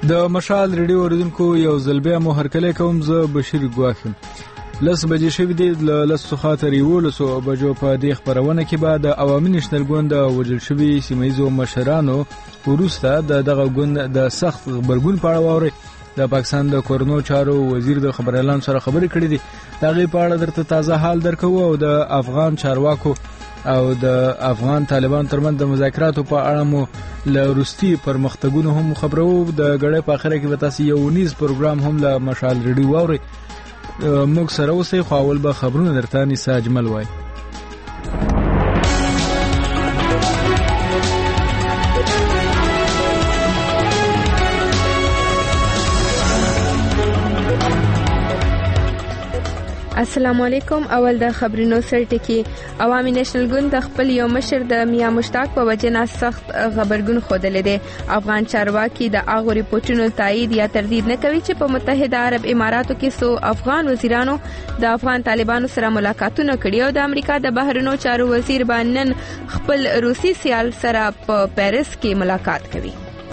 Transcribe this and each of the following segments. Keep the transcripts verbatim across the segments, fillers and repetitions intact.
د مشال ریډیو اوریدونکو یو ځل بیا مو هرکلی کوم. زه بشیر ګواښ یم. لس بجې شوي دي. له لسو خاطر یولسو بجو په دې خپرونه کې به د عوامي نېشنل ګوند د وژل شوي سیمه ییزو مشرانو وروسته د دغه ګوند د سخت غبرګون په اړه واورئ. د پاکستان د کورنو چارو وزیر د خبريالانو سره خبرې کړې دي. د هغې په اړه درته تازه حال درکوو او د افغان چارواکو او د افغان طالبان ترمنځ د مذاکراتو په اړه مو له وروستي پرمختګونو هم خبرو. د غړې په اخره کې به تاسو یو نیز پروګرام هم له مشال ریډیو واورئ. موږ سره اوسئ، خو اول به خبرونه درته نسا اجمل وایي. السلام علیکم. اول د خبرونو سرټکی. عوامي نېشنل ګوند د خپل یو مشر د میا مشتاق په وجه سخت غبرګون خوده دي. افغان چارواکي د اغو ریپورتونو تایید یا تردید نه کوي چې په متحده عرب اماراتو کې سو افغان وزیرانو د افغان طالبانو سره ملاقاتونه کړي او د امریکا د بهرنیو چارو وزیر باندې خپل روسي سیال سره په پیرس کې ملاقات کوي.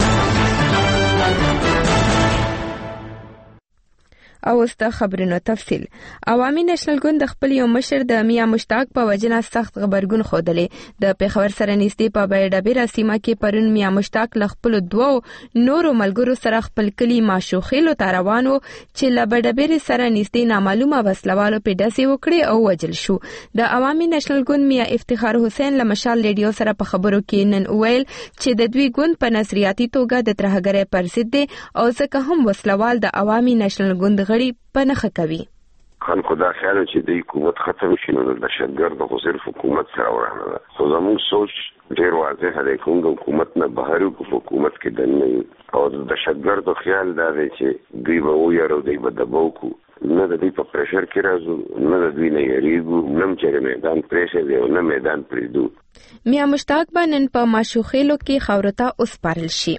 او است خبرونو تفصیل. عوامي نېشنل ګوند د خپل یو مشر د میا مشتاق په وجه سخت غبرګون خوده. د پیښور سره نږدې په بیډبیره سیمه کې پرون میا مشتاق ل خپل دوو نورو ملګرو سره خپل کلی ماشوخیلو ته روان و چې ل بیډبیره سره نږدې نامعلومه وسلوالو په داسې وکړي او وجل شو. د عوامي نېشنل ګوند میا افتخار حسین له مشال ریډیو سره په خبرو کې نن ویل چې د دوی ګوند په نظریاتي توګه د ترهګرۍ پر ضد دي او ځکه هم وسلوال د عوامي نېشنل ګوند په نخښه کوي. خلکو دا خیال چې د حکومت ختم شي نو د دهشتګرد خو صرف حکومت سره ورانه ده. خو زموږ سوچ ډیر واضح دی کوم د حکومت نه بهر یو حکومت کې دنه او د دهشتګرد خیال دا دی چې دوی به ویرو دی به دباو کو نه د دې په پریشر کې راځو نه د دوی نه یریږو نه چې میدان پریشر دی او نه میدان پریدو. میا مشتاق باندې په ماشوخیلو کې خاورتا اوس پارل شي.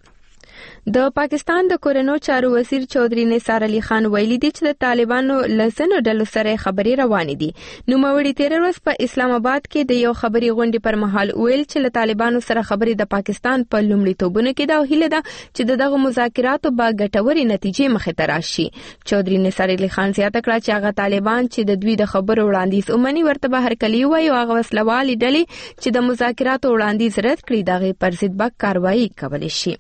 د پاکستان د کورنو چارو وزیر چودھری نثار علي خان ویلي دی چې د طالبانو لسنو ډلو سره خبرې روانې دي. نو موري تیر ورځ په اسلام آباد کې د یو خبري غونډې پر مهال ویل چې له طالبانو سره خبرې د پاکستان په لومړیتوبونو کې دا هیله ده چې دغه مذاکراتو به ګټوري نتیجې مخې ته راشي. چودھری نثار علي خان زیاته کړه چې هغه طالبان چې د دوی د خبرو وړاندیز اومني ورته به هرکلی وایي او هغه وسلوالي ډلې چې د مذاکراتو وړاندیز رد کړي دغه پر ضد به کاروایی کولی شي.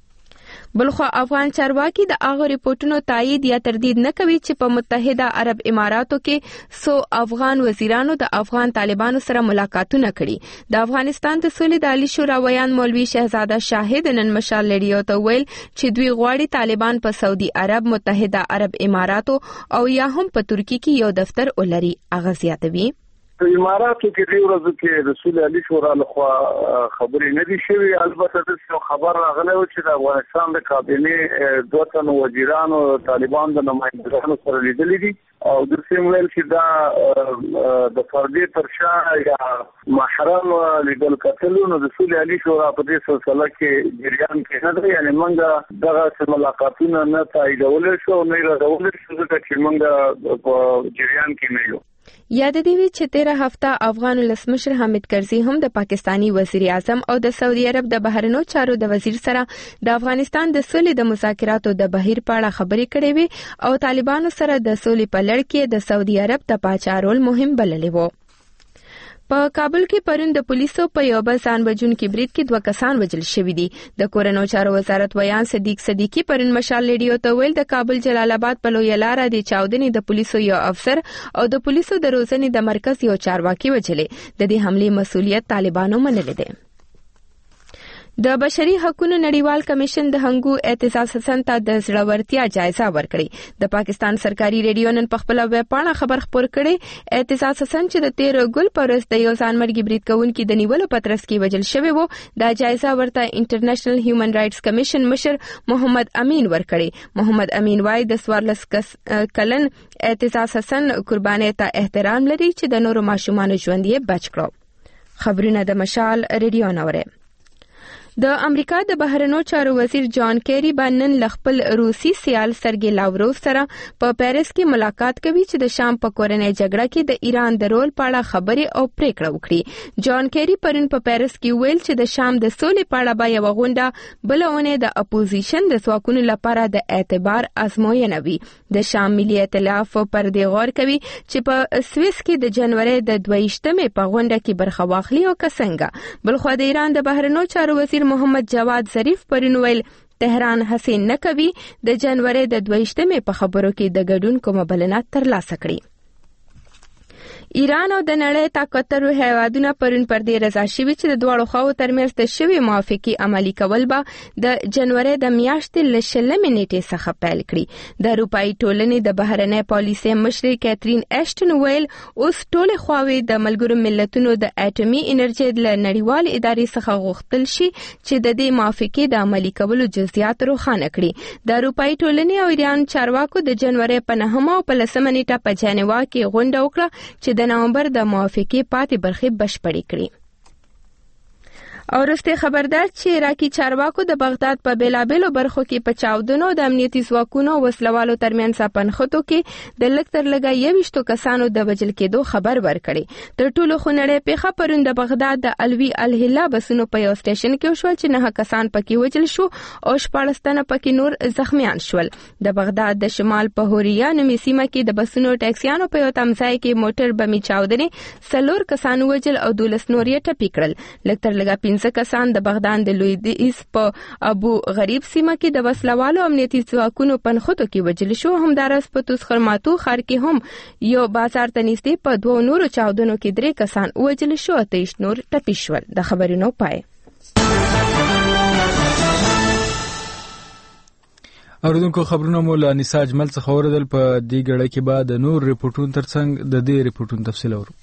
بلخو افغان چارواکي د هغه ریپورتونو تایید یا تردید نه کوي چې په متحده عرب اماراتو کې سو افغان وزیرانو د افغان طالبانو سره ملاقاتونه کړي. د افغانستان د سولې د عالی شورا ویان مولوي شهزاده شاهد نن مشال ریډیو ته ویل چې دوی غواړي طالبان په سعودي عرب، متحده عرب اماراتو او یا هم په ترکی کې یو دفتر ولري. هغه زیاتوي په اماراتو کې د ورځو کې رسول علي شورا لخوا خبرې نه دي شوي. البته د خبر راغلی و چې د افغانستان د کابینې دوه تن وزیرانو طالبان د نمائندګانو سره لیدلي دي او د سیم ویل چې دا د فردي تر شا یا محرم لیدل کتلو نو رسول علي شورا په دې سلسله کې جریان کې نه دی. یعنی موږ دغه ملاقاتونه نه تاییدول شو نه راغول شو ځکه چې موږ په جریان کې نه یو. یاد دی چې تیره هفته افغان ولسمشر حامد کرزي هم د پاکستانی وزیر اعظم او د سعودي عرب د بهرنیو چارو د وزیر سره د افغانستان د سولې د مذاکراتو د بهیر په اړه خبرې کړې وي او طالبانو سره د سولې په لړ کې د سعودي عرب د پاچارول مهم بللی وو. په کابل کې پرون د پولیسو په یو بل ځان وژونکي برید کې دوه کسان وژل شوي دي. د کورنو چارو وزارت ویان صدیق صدیقي پرون مشال ریډیو ته ویل د کابل جلال آباد په لویه لاره د چاودنې د پولیسو یو افسر او د پولیسو د روزنې د مرکز یو چارواکي وژلې. د دې حملې مسؤلیت طالبانو منلی دی. د بشري حقوقو نړیوال کمیشن د هنګو اعتزاز حسن ته د زړورتیا جایزه ورکړي. د پاکستان سرکاري ریډیو نن په خپل ویب پاڼه خبر خپور کړي. اعتزاز حسن چې د تیر ګل پرس د یو ځانمرګي برید کوونکي د نیولو پترس کې وژل شوی وو دا جایزه ورته انټرنیشنل هیومن رائټس کمیشن مشر محمد امین ورکړي. محمد امین وايي د سوارلس کلن اعتزاز حسن قرباني ته احترام لري چې د نورو ماشومانو ژوند یې بچ کړو. خبرونه د مشال ریډیو نوره. د امریکا د بهرنیو چارو وزیر جان کیری باندې نن خپل روسي سیال سرګي لاوروف سره په پیرس کې ملاقات کوي چې د شام په کورنۍ جګړه کې د ایران د رول په اړه خبرې او پریکړه وکړي. جان کیری پرون په پیرس کې ویل چې د شام د سولې په اړه به یو غونډه بلونه د اپوزیشن د ځواکونو لپاره د اعتبار ازموینه وي. د شام ملي ائتلاف پر دې غور کوي چې په سویس کې د جنوري د دویشتمې په غونډه کې برخه واخلي او کسنګه. بلخو د ایران د بهرنیو چارو وزیر محمد جواد ظریف پرون ویل تهران هڅه نه کوي د جنوري د دویشتمې په خبرو کې د ګډون کومه بلنه ترلاسه کړي. ایران او د نړۍ طاقتورو هیوادونو پرون پر دې رضا شوي چې د دواړو خواو ترمنځ د شوي موافقې عملي کول به د جنوري د میاشتې له شلمې نیټې څخه پیل کړي. د اروپایي ټولنې د بهرنۍ پالیسۍ مشر کیترین ایشټن ویل اوس ټولې خواوې د ملګرو ملتونو د اټومي انرژي له نړیوال ادارې څخه غوښتل شي چې د دې موافقې د عملي کولو جزئیات روښانه کړي. د اروپایي ټولنې او ایران چارواکو د جنوري په نهمه او په لسمه نیټه په جنیوا کې غونډه وکړه چې د نومبر د موافقې پاتې برخې بشپړې کړي. او وروسته خبردار چې عراقي چارواکو د بغداد په بیلابېلو برخو کې په چاودنو د امنیتي ځواکونو او وسلوالو ترمنځ پنښتو کې د لږ تر لږه یویشتو کسانو د وژل کېدو خبر ورکړي. تر ټولو خونړۍ پیښه پرون د بغداد د الوی الهلا بسونو په یو سټیشن کې وشول چې نه کسان پکې وژل شو او شپاړس تنه پکې نور زخمیان شول. د بغداد د شمال په هوریا نومي سیمه کې د بسونو ټاکسیانو په یو تمځای کې موټر بمي چاودنې څلور کسان وژل او دولس نور یې ټپي کړل. لږ تر لږه پنځه کسان د بغداد د لویدیځ په ابو غریب سیمه کې د وسلوالو امنیتي ځواکونو پنښتو کې وژل شو. همدارس په توسخرماتو ښار کې هم یو بازار ته نږدې په دوو نورو چاودنو کې درې کسان وژل شو او تیش نور ټپي شول. د خبرونو پای. اوریدونکو خبرونه مو له نساء اجمل څخه اوریدل. په دې غړې کې بعد د نور ریپورتونو ترڅنګ د دې ریپورتونو تفصیل اورو.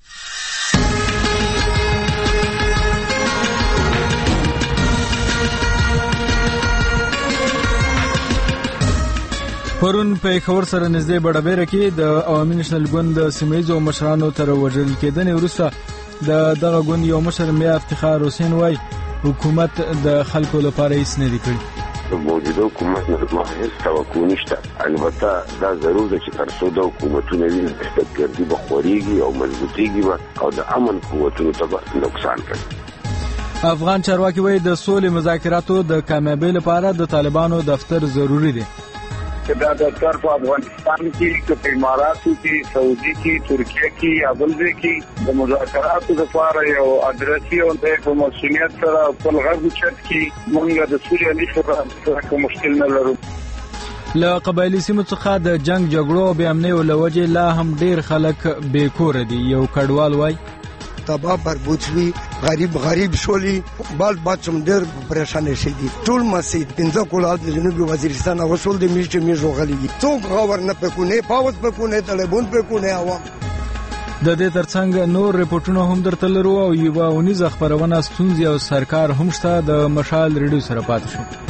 پرون په خبر سره نږدې بډابېره کې د عوامي نېشنل ګوند د سیمه‌ییزو مشرانو تر وژل کېدنې وروسته د دغه ګوند یو مشر میا افتخار حسین وایي حکومت د خلکو لپاره هیڅ نه دی کړی. د موجوده حکومت نه هیڅ توقع نشته. البته دا ضرور ده چې تر څو د حکومتونو وي دهشتګردي به خورېږي او مضبوطېږي او د امن قوتونو ته به نقصان کوي. افغان چارواکي وایي د سولې مذاکراتو د کامیابۍ لپاره د طالبانو دفتر ضروری دی. چې دا دفتر په افغانستان کې په اماراتو کې سعودي کې ترکیه کې یا بل ځای کې د مذاکراتو لپاره یو ادرسي او د مسؤلیت سره په غږ چت کې موږ د سولې علی سره کوم مشکل نه لرو. له قبایلی سیمو څخه د جنگ جګړو او بې امنۍ له وجې لا هم ډیر خلک بې کوره دي. یو کډوال وایي تبا بربود شوي غریب غریب شولي بال بچم ډېر پریشان شي دي. ټول مسجد پنځه کولات د جنوبي وزیرستان وصول دي میشته میشو غلي څوک غور نه پکونه پاوت پکونه طالبون پکونه عوام. د دې ترڅنګ نور ریپورتونه هم درته لرو او یوه اونیزه خبرونه ستونزې او سرکار هم شته. د مشال ریډیو سره پاتې شو.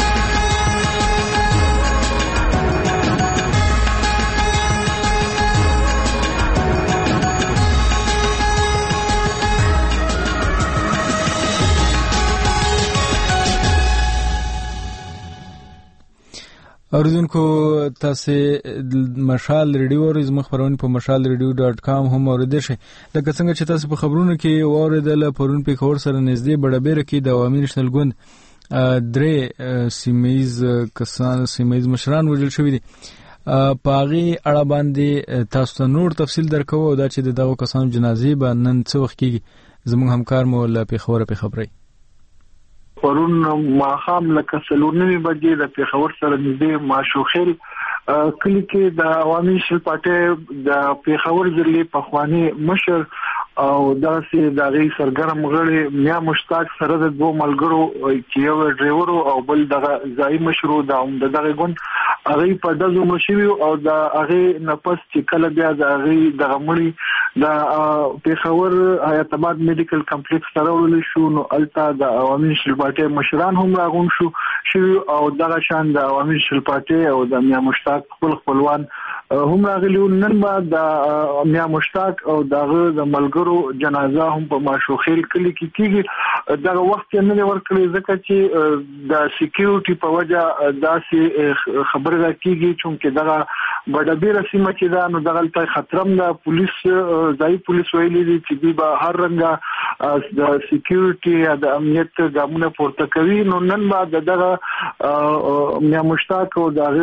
اوریدونکو تاسو مشال ریډیو او زموږ خبرونه په مشال ریډیو ډاټ کام هم اوریدئ شئ. لکه څنګه چې تاسو په خبرونو کې اوریدل پرون په خبر سره نږدې بډابېره کې د عوامي نېشنل ګوند درې سیمه‌ییز کسان سیمه‌ییز مشران وژل شوي دي. په هغې اړه باندې تاسو ته نور تفصیل درکوو او دا چې دغو کسانو جنازې به نن څه وخت کېږي زموږ همکار مو له پېښوره پې خبروي. پرون ماښام لکه څلور نیمې بجې د پېښور سره نږدې ماشوخیل کلي کې د عوامي نېشنل پارټۍ د پېښور ضلعې پخواني مشر او داسې د هغې سرګرم غړي میا مشتاق سره د دوو ملګرو چې یو ډریور او بل دغه ځایي مشر و د دغه ګوند هغې په ډزو مړه شوي او د هغې نه پس چې کله بیا د هغې دغه مړي د پېښور حیات آباد میډیکل کمپلیکس ته راوړلی شو نو هلته د عوامي نېشنل پارټۍ مشران هم راغونډ شو شوی او دغه شان د عوامي نېشنل پارټي او د میا مشتاق خپل خپلوان هم راغلي. نن ما د میا مشتاق او دغه د ملګرو جنازه هم په ماشوخیل کلی کې کیږي. دغه وخت نه لري ورکړي ځکه چې د سکیورټي په وجه داسې خبره کیږي چې دغه بډبیر سیمه چې دا نو دغه ته خطرم د پولیس ځای پولیس ویلي دي چې دی به هر رنګه د سکیورټي د امنیت ګامونه پورته کوي. نو نن بعد دغه میا مشتاق او دغه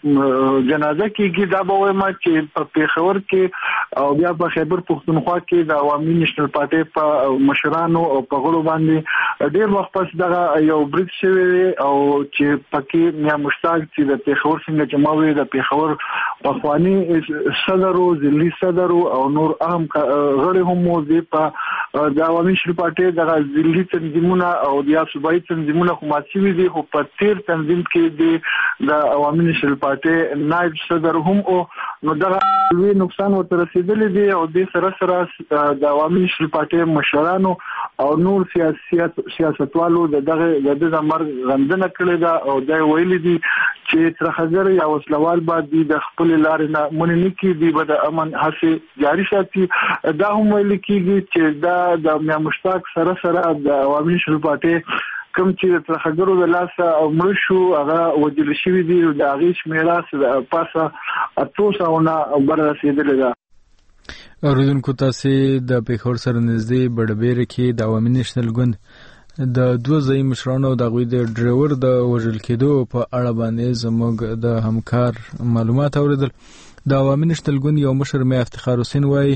جنازه کیږي. دا به وایم چې په پیښور کې او بیا په خیبر پښتونخوا کې د عوامي نېشنل پارټي په مشرانو او په غړو باندې ډېر وخت پس دغه یو بریټ شوی او چې پکې میا مشتاق چې د پیښور څنګه جماوي د پیښور پخوانی صدر او ځلي صدر او نور اهم غړي هم موجود په د عوامي نېشنل پارټي دغه ځلي تنظیمونه او د صوبایي تنظیمونه کوماسي دي خو په تیر تنظیم کې د عوامي نېشنل پارټي نائب صدر هم او نو دغه لوی نقصان ورته رسیدلی دی او د سره سره د عوامي نېشنل پارټي مشرانو او نور سیاسي سیاستوالو دغه د مرګ غندنه کړې ده او دا ویلي دي چې ترخګر یا وسلوال باندې د خپل لارې نه مونږ کې دی به د امن هڅه جاري ساتي. دا هم ویل کېږي چې دا د میا مشتاق سره سره د عوامي نېشنل پارټي کوم چې ترخګرو د لاسه مړ شو هغه وجل شوی دی د هغې شمیره د پاسه اتو سوونه بر رسېدلې ده. اوریدونکو تاسې د پیښور سره نږدې بډبیره کې د عوامي نېشنل ګوند د دوه ځایي مشرانو د هغوی د ډریور د وژل کېدو په اړه باندې زموږ د همکار معلومات اوریدل. د عوامي نېشنل ګوند یو مشر میا افتخار حسین وایي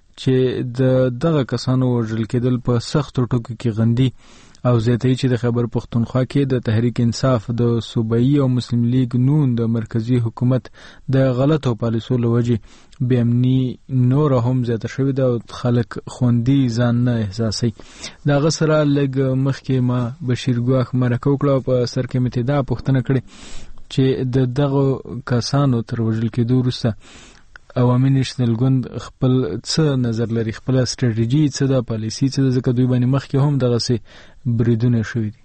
چې د دغه کسانو وژل کېدل په سختو ټکو کې غندي او زیاتوي چې د خیبر پښتونخوا کې د تحریک انصاف د صوبایي او مسلم لیگ نون د مرکزی حکومت د غلطو پالیسو له وجې بې امني نور هم زیاته شوې ده او خلک خوندي ځان نه احساسوي. د هغه سره لږ مخکې ما بشیر ګواښ مرکه وکړه او په سر کې مې دا پوښتنه کړې چې د دغو کسانو تر وژل کېدو وروسته عوامي نېشنل ګوند خپل څه نظر لري، خپل ستراتیژي څه ده، پالیسي څه ده، ځکه دوی باندې مخکې هم دغسې بریدونه شوي دي.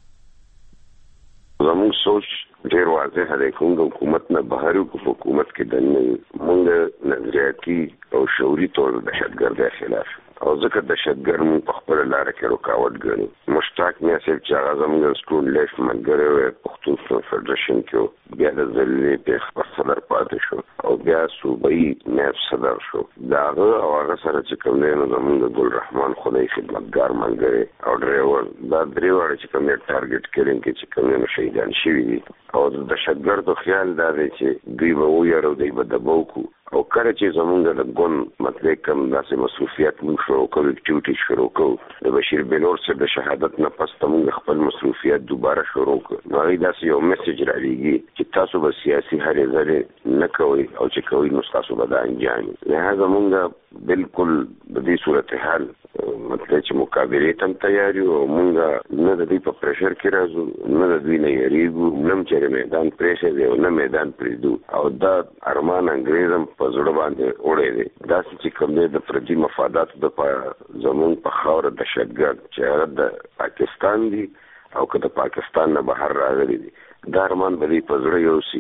زموږ سوچ ډېر واضح دی، کوم د حکومت نه بهر یو، په حکومت کې دننه موږ نظریاتي او شعوري طور دهشتګردۍ خلاف او ځکه دهشتګرد موږ په خپله لاره کې رکاوټ ګڼو. مشتاق میا صاحب چې هغه زموږ سټون لایف ملګری وی پښتون فدرېشن کې بیا د ځلې پیښور صدر پاتې شو او بیا صوبایي نایب صدر شو. د هغه او هغه سره چې کوم دی نو زموږ ګل رحمان خدای خدمتګار ملګری او ډریور دا درې واړه چې کوم یې ټارګېټ کړي کې چې کوم یې شهیدان شوي دي او د دهشتګردو خیال دا دی چې دوی به ویاړو دوی به دباو کړو او کله چې زمونږ د ګوند مطلب کوم داسې مصروفیت موږ شروع کړو اکټیویټي شروع کړو د بشیر بلور صاحب د شهادت نه پس موږ خپل مصروفیت دوباره شروع کړو. نو هغې داسې یو میسج رالیږي چې تاسو به سیاسي هرې ځلې نه کوئ او چې کوئ نو ستاسو به دا انجام وي. لهذا موږ بالکل د دې صورتحال مطلب چې مقابلې ته هم تیار یو او موږ نه د دوی په پریشر کې راځو، نه د دوی نه یېرېږو، نه هم چېرې میدان پرېښی دی او نه میدان پرېږدو او دا ارمان انګریز هم په زړه باندې وړی دی. داسې چې کوم دی د پردي مفاداتو دپاره زموږ په خاوره دهشتګرد چې هغه د پاکستان دي او که د پاکستان نه بهر راغلي دي دا ارمان به دوی په زړه یوسي.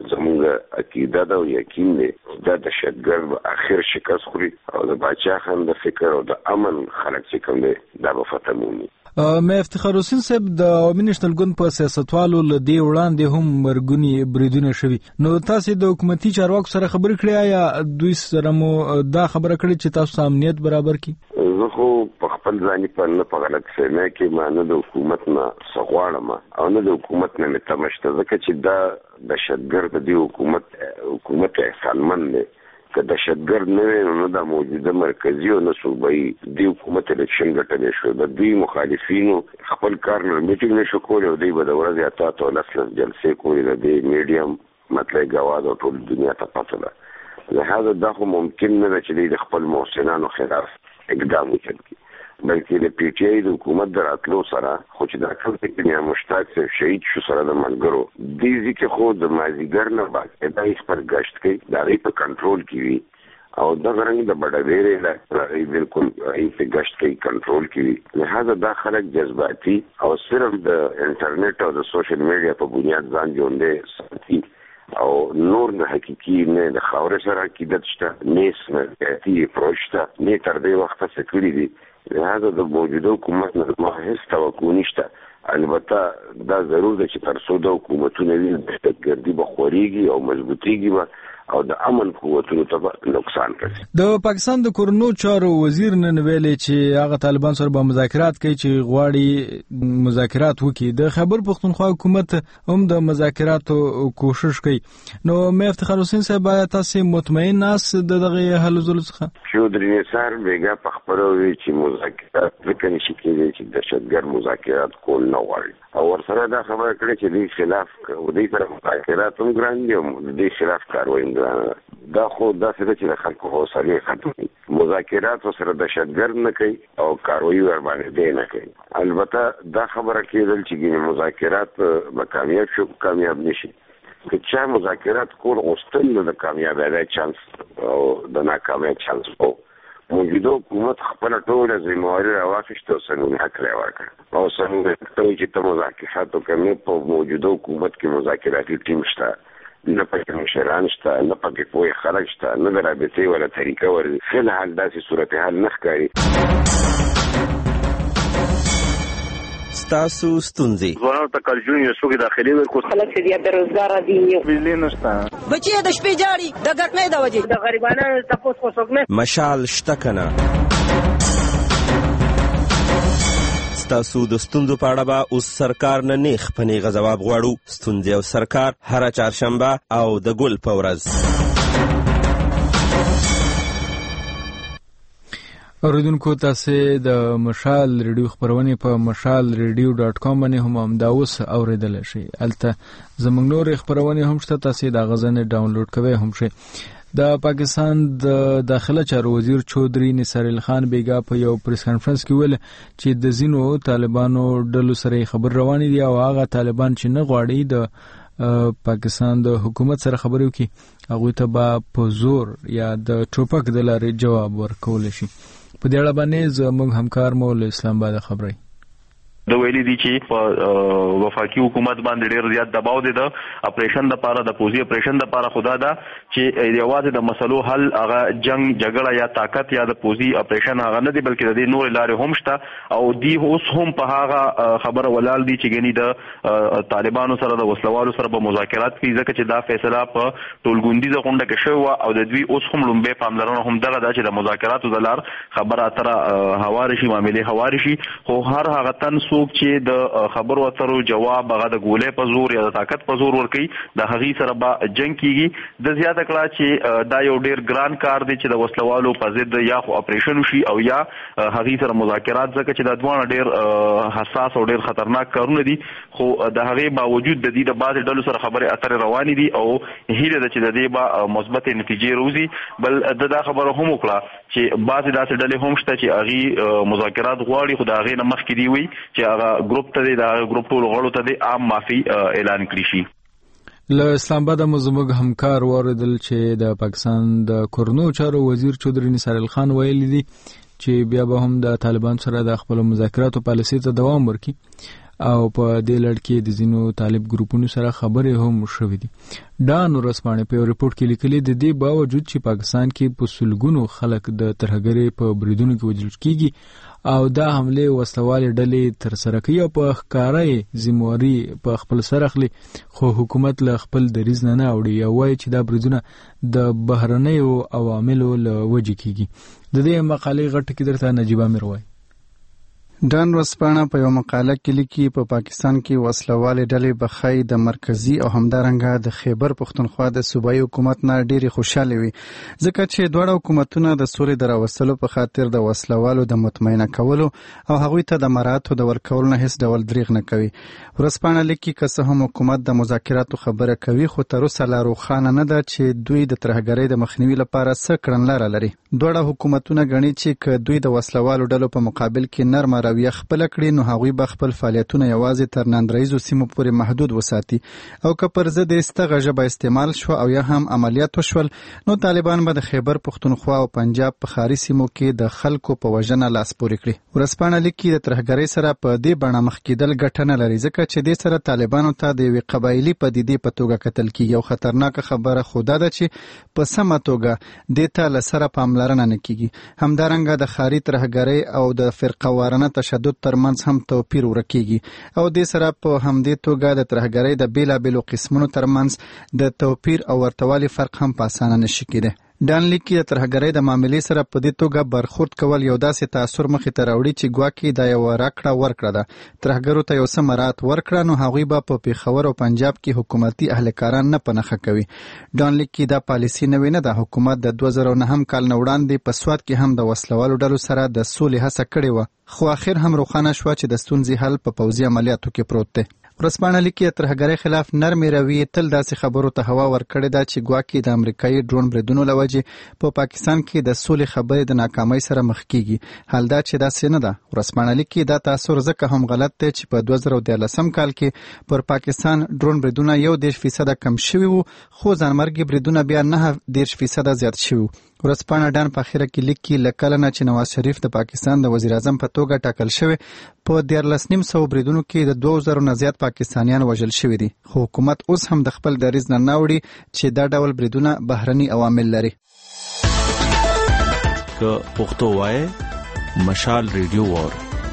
زموږ عقیده ده او یقین دی دا دهشتګرد به اخر شکست خوري او د باچا خان د فکر او د امن خلک چې کوم دی دا به فتح مومي. مې افتخار حسین صاحب د عوامي نېشنل ګوند په سیاستوالو له دې وړاندې هم مرګوني بریدونه شوي، نو تاسې د حکومتي چارواکو سره خبرې کړې یا دوی سره مو دا خبره کړې چې تاسو امنیت برابر کړي؟ زه خو په خپل ځاني په نه په غلط فهمۍ کې ما نه د حکومت نه څه غواړم او نه د حکومت نه مې تمه شته، ځکه چې دا دهشتګرد د حکومت حکومت احسانمند دی. که دهشتګرد نه وي نو دا موجوده مرکزي او نه صوبایي د حکومت الیکشن ګټلی شو. د دوی مخالفینو خپل کار نه میټینګ نه شو کولی او دوی به د ورځې اته اته او لس لس جلسې کولې د دې میډیم مطلب ګواد او ټول دنیا ته پته ده. لهذا دا خو ممکن نه ده چې دوی د خپل محسنانو خلاف اقدام وکړي، بلکې د پی ټی آی د حکومت د راتلو سره خو چې دا کوم چې میا مشتاق صاحب شهید شو سره د ملګرو دې ځکه خو د مازیګر نه باندې دا هیڅ پر گشت کوي دا غي په کنټرول کې وي او دا غرنګ د بډایره علاقې بالکل هیڅ غشت کوي کنټرول کوي. لہذا دا خلک جذباتي او صرف د انټرنیټ او د سوشل میډیا په بنیاد ځان ژوندې ساتي او نور د حقيقي نه د خاورې سره عقیدت شته نیس نه اتي پروشته نه تر دې وخت څخه کړی دي. لہذا د موجوده حکومت نه ما هیڅ توقع نشته. البته دا ضرور ده چې تر څو د حکومتونو ویل دهشتګردي بخوريږي او مضبوطيږي او د امن قوتونو ته نقصان کوي. د پاکستان د کورنو چارو وزیر نن ویلي چې هغه طالبان سره به مذاکرات کوي چې غواړي مذاکرات وکړي. د خیبر پختونخوا حکومت هم د مذاکراتو کوشش کوي. نو مې افتخار حسین صاحب تاسو مطمئن ناس د دغه حل زول څخه چودري نثار بیگا په خبرو وی چې مذاکرات وکړي چې کېږي چې دهشتګرد مذاکرات کول نه غواړي او ورسره دا خبره کړې چې د خلاف او د پر مذاکرات هم ګران دي او د خلاف کاروي دا خو دا څه چې د خلکو حوصله ختمي. مذاکرات سره دهشتګرد نه کوي او کاروي ور باندې دی نه کوي. البته دا خبره کېدل چې مذاکرات به کامیاب شو کامیاب نشي. که چا مذاکرات کول غوښتل نو د کامیابی چانس او د ناکامۍ چانس وو. موجوده حکومت خپل ټول ذمہواری راواخیسته او سنون حق لري ورکړ او سنون ته چې ته مذاکرات وکړي په موجوده حکومت کې مذاکراتي ټیم شته نه پکې مشران شته نه پکې کوئی خلک شته نه د رابطې ولا طریقه ور فل حال داسې صورتحال نه ښکاري. ستاسو ستونزې ځوانانو ته کارجون یو څوک داخلي ورکو خلک چې بیا بیروزګار دي بجلی نشته بچي د شپې جاړي د ګټنې د وجې د غریبانو تاسو خو څوک نه مشال شته کنه. ستاسو د ستونزو په اړه به اوس سرکار نه نیخ په نیغه ځواب غواړو. ستونزې او سرکار هره چهارشنبه او د ګل په ورځ. اوریدونکو تاسو د مشال ریډیو خبرونه په مشال ریډیو ډاټ کام باندې هم امداوس اوریدل شي. الته زموږ نور خبرونه هم شته، تاسو دا غزنه ډاونلوډ کوئ هم شي. د پاکستان د داخله چارو وزیر چودري نثار خان بیگا په یو پریس کانفرنس کې ویل چې د زینو طالبانو ډلو سره خبر روان دي او هغه طالبان چې نه غواړي د پاکستان د حکومت سره خبرې وکړي هغه ته به په زور یا د ټوپک د لارې جواب ورکول شي. په دې اړه باندې زموږ همکار مول اسلام آباد خبري د ویلي دي چې په وفاقي حکومت باندې ډېر زیات دباو دي د اپریشن د پاره د پوزي اپریشن د پاره خدا دا چې یوازې د مسلو حل هغه جنگ جګړه یا طاقت یا د پوزي اپریشن هغه نه دی بلکې د نور لارې هم شته او دی اوس هم په هغه خبره ولال دي چې ګني د طالبانو سره د وسلوالو سره په مذاکرات کې ځکه چې دا فیصله په ټولګوندیزه غونډه کې شوی او د دوی اوس هم لومبه پاملرنه هم دغه دا چې د مذاکراتو د لار خبره اتره هوارشي معاملې هوارشي خو هر هغه تن څوک چې د خبرو اترو جواب هغه د ګولې په زور یا د طاقت په زور ورکي د هغې سره به جنگ کیږي. د زیاته کړه چې دا یو ډیر ګران کار دی چې د وسلوالو په ضد یا خو اپریشن وشي او یا هغې سره مذاکرات ځکه چې دا دواړه ډیر حساس او ډیر خطرناک کارونه دي خو د هغې باوجود د دې د بعضې ډلو سره خبرې اترې روانې دي او هیله ده چې د دې به مثبتې نتیجې روزي. بل د دا خبره هم وکړه چې بعضې داسې ډلې هم شته چې هغې مذاکرات غواړي خو د هغې نه مخکې دي وي چې هغه ګروپ ته د ګروپ ټول غړو ته د عام معافي اعلان کړی شي. له اسلام آباد مزموږ همکار وردل چې د پاکستان د کورنو چارو وزیر چودري نثار خان ویلي دي چې بیا به هم د طالبان سره د خپل مذاکراتو پالیسي ته دوام ورکړي او په دې لړ کې د زینو طالب ګروپونو سره خبرې هم شوې دي. ډان ورسپانې په ریپورت کې لیکلي د دې باوجود چې پاکستان کې په سلګونو خلک د ترهګرۍ په بریدونو کې وژل کیږي او دا حمله وسلوالې ډلې تر سره کوي او په ښکارای ذمہواری په خپل سر اخلي خو حکومت له خپل دریځ نه نه اوړي او وايي چې دا بریدونه د بهرنیو عواملو له وجې کیږي. د دې مقالې غټ کې درته نجیب امیر وایي. ډان ورسپانه په یو مقاله کې لیکي په پا پاکستان کې وسلوالې ډلې بخای د مرکزی او همدارنګه د خیبر پختونخوا د صوبایي حکومت نه ډېری خوشاله وي ځکه چې دواړه حکومتونه د سولې د راوستلو په خاطر د وسلوالو د مطمئنه کولو او هغوی ته د مراتو د ورکولو نه هیڅ ډول دریغ نه کوي. ورسپانه لیکي که څه هم حکومت د مذاکراتو خبره کوي خو تر اوسه لا روښانه نه ده چې دوی د ترهګرۍ د مخنیوي لپاره څه کړنلاره لري. دواړه حکومتونه ګڼي چې که دوی د وسلوالو ډلو په مقابل کې نرمه رویه خپل کړي نو هغوی به خپل فعالیتونه یوازې تر ناندریزو سیمو پورې محدود وساتي او که پر ضد استغه ژبه استعمال شو او یا هم عملیات وشول نو طالبان به د خیبر پښتونخوا او پنجاب په ښاري سیمو کې د خلکو په وژنه لاس پورې کړي. ورځپاڼه لیکي د ترهګرۍ سره په دې بڼه مخ کېدل ګټه نه لري ځکه چې دې سره طالبانو ته د یوې قبایلي پدیدې په توګه کتل کېږي او خطرناکه خبره خو دا ده چې په سمه توګه دې ته له سره پاملرنه نه کېږي. همدارنګه د ښاري ترهګرۍ او د فرقهوارانه تشدد ترمنځ هم توپیر ورکېږي او دې سره په همدې توګه د ترهګرۍ د بېلابېلو قسمونو ترمنځ د توپیر او ورتوالي فرق هم په اسانه نشي کېدی. ډان لیکي د ترهګرۍ د معاملې سره په دې توګه برخورد کول یو داسې تاثر مخې ته راوړي چې ګواکې دا یوه راکړه ورکړه ده. ترهګرو ته یو څه مراعات ورکړه نو هغوی به په پېښور او پنجاب کې حکومتي اهلکاران نه په نښه کوي. ډان لیکي دا پالیسي نوې نه ده. حکومت د دوه زره نهم کال نه وړاندې په سوات کې هم د وسلوالو ډلو سره د سولې هڅه کړې وه خو اخر هم روښانه شوه چې د ستونزې حل په پوځي عملیاتو کې پروت دی. ورځپاڼه لیکي د ترهګرۍ خلاف نرمې رویې تل داسې خبرو ته هوا ورکړې ده چې ګواکې د امریکایي ډرون بریدونو له وجې په پاکستان کې د سولې خبرې د ناکامۍ سره مخ کېږي. حال دا چې داسې نه ده. ورځپاڼه لیکي دا تاثر ځکه هم غلط دی چې په دوه زره دیارلسم کال کې پر پاکستان ډرون بریدونه یو دېرش فیصده کم شوي وو خو ځانمرګي بریدونه بیا نهه دېرش فیصده زیات شوي وو. ورځپاڼه ډان په اخره کې لیکي له کله نه چې نواز شریف د پاکستان د وزیر اعظم په توګه ټاکل شوی په دیارلس نیم سوه بریدونو کې د دوه زرو نه زیات پاکستانیان وژل شوي دي خو حکومت اوس هم د خپل دریځ نه نه وړي چې دا ډول بریدونه بهرني عوامل لري. که پښتو وایي مشال ریډیو وور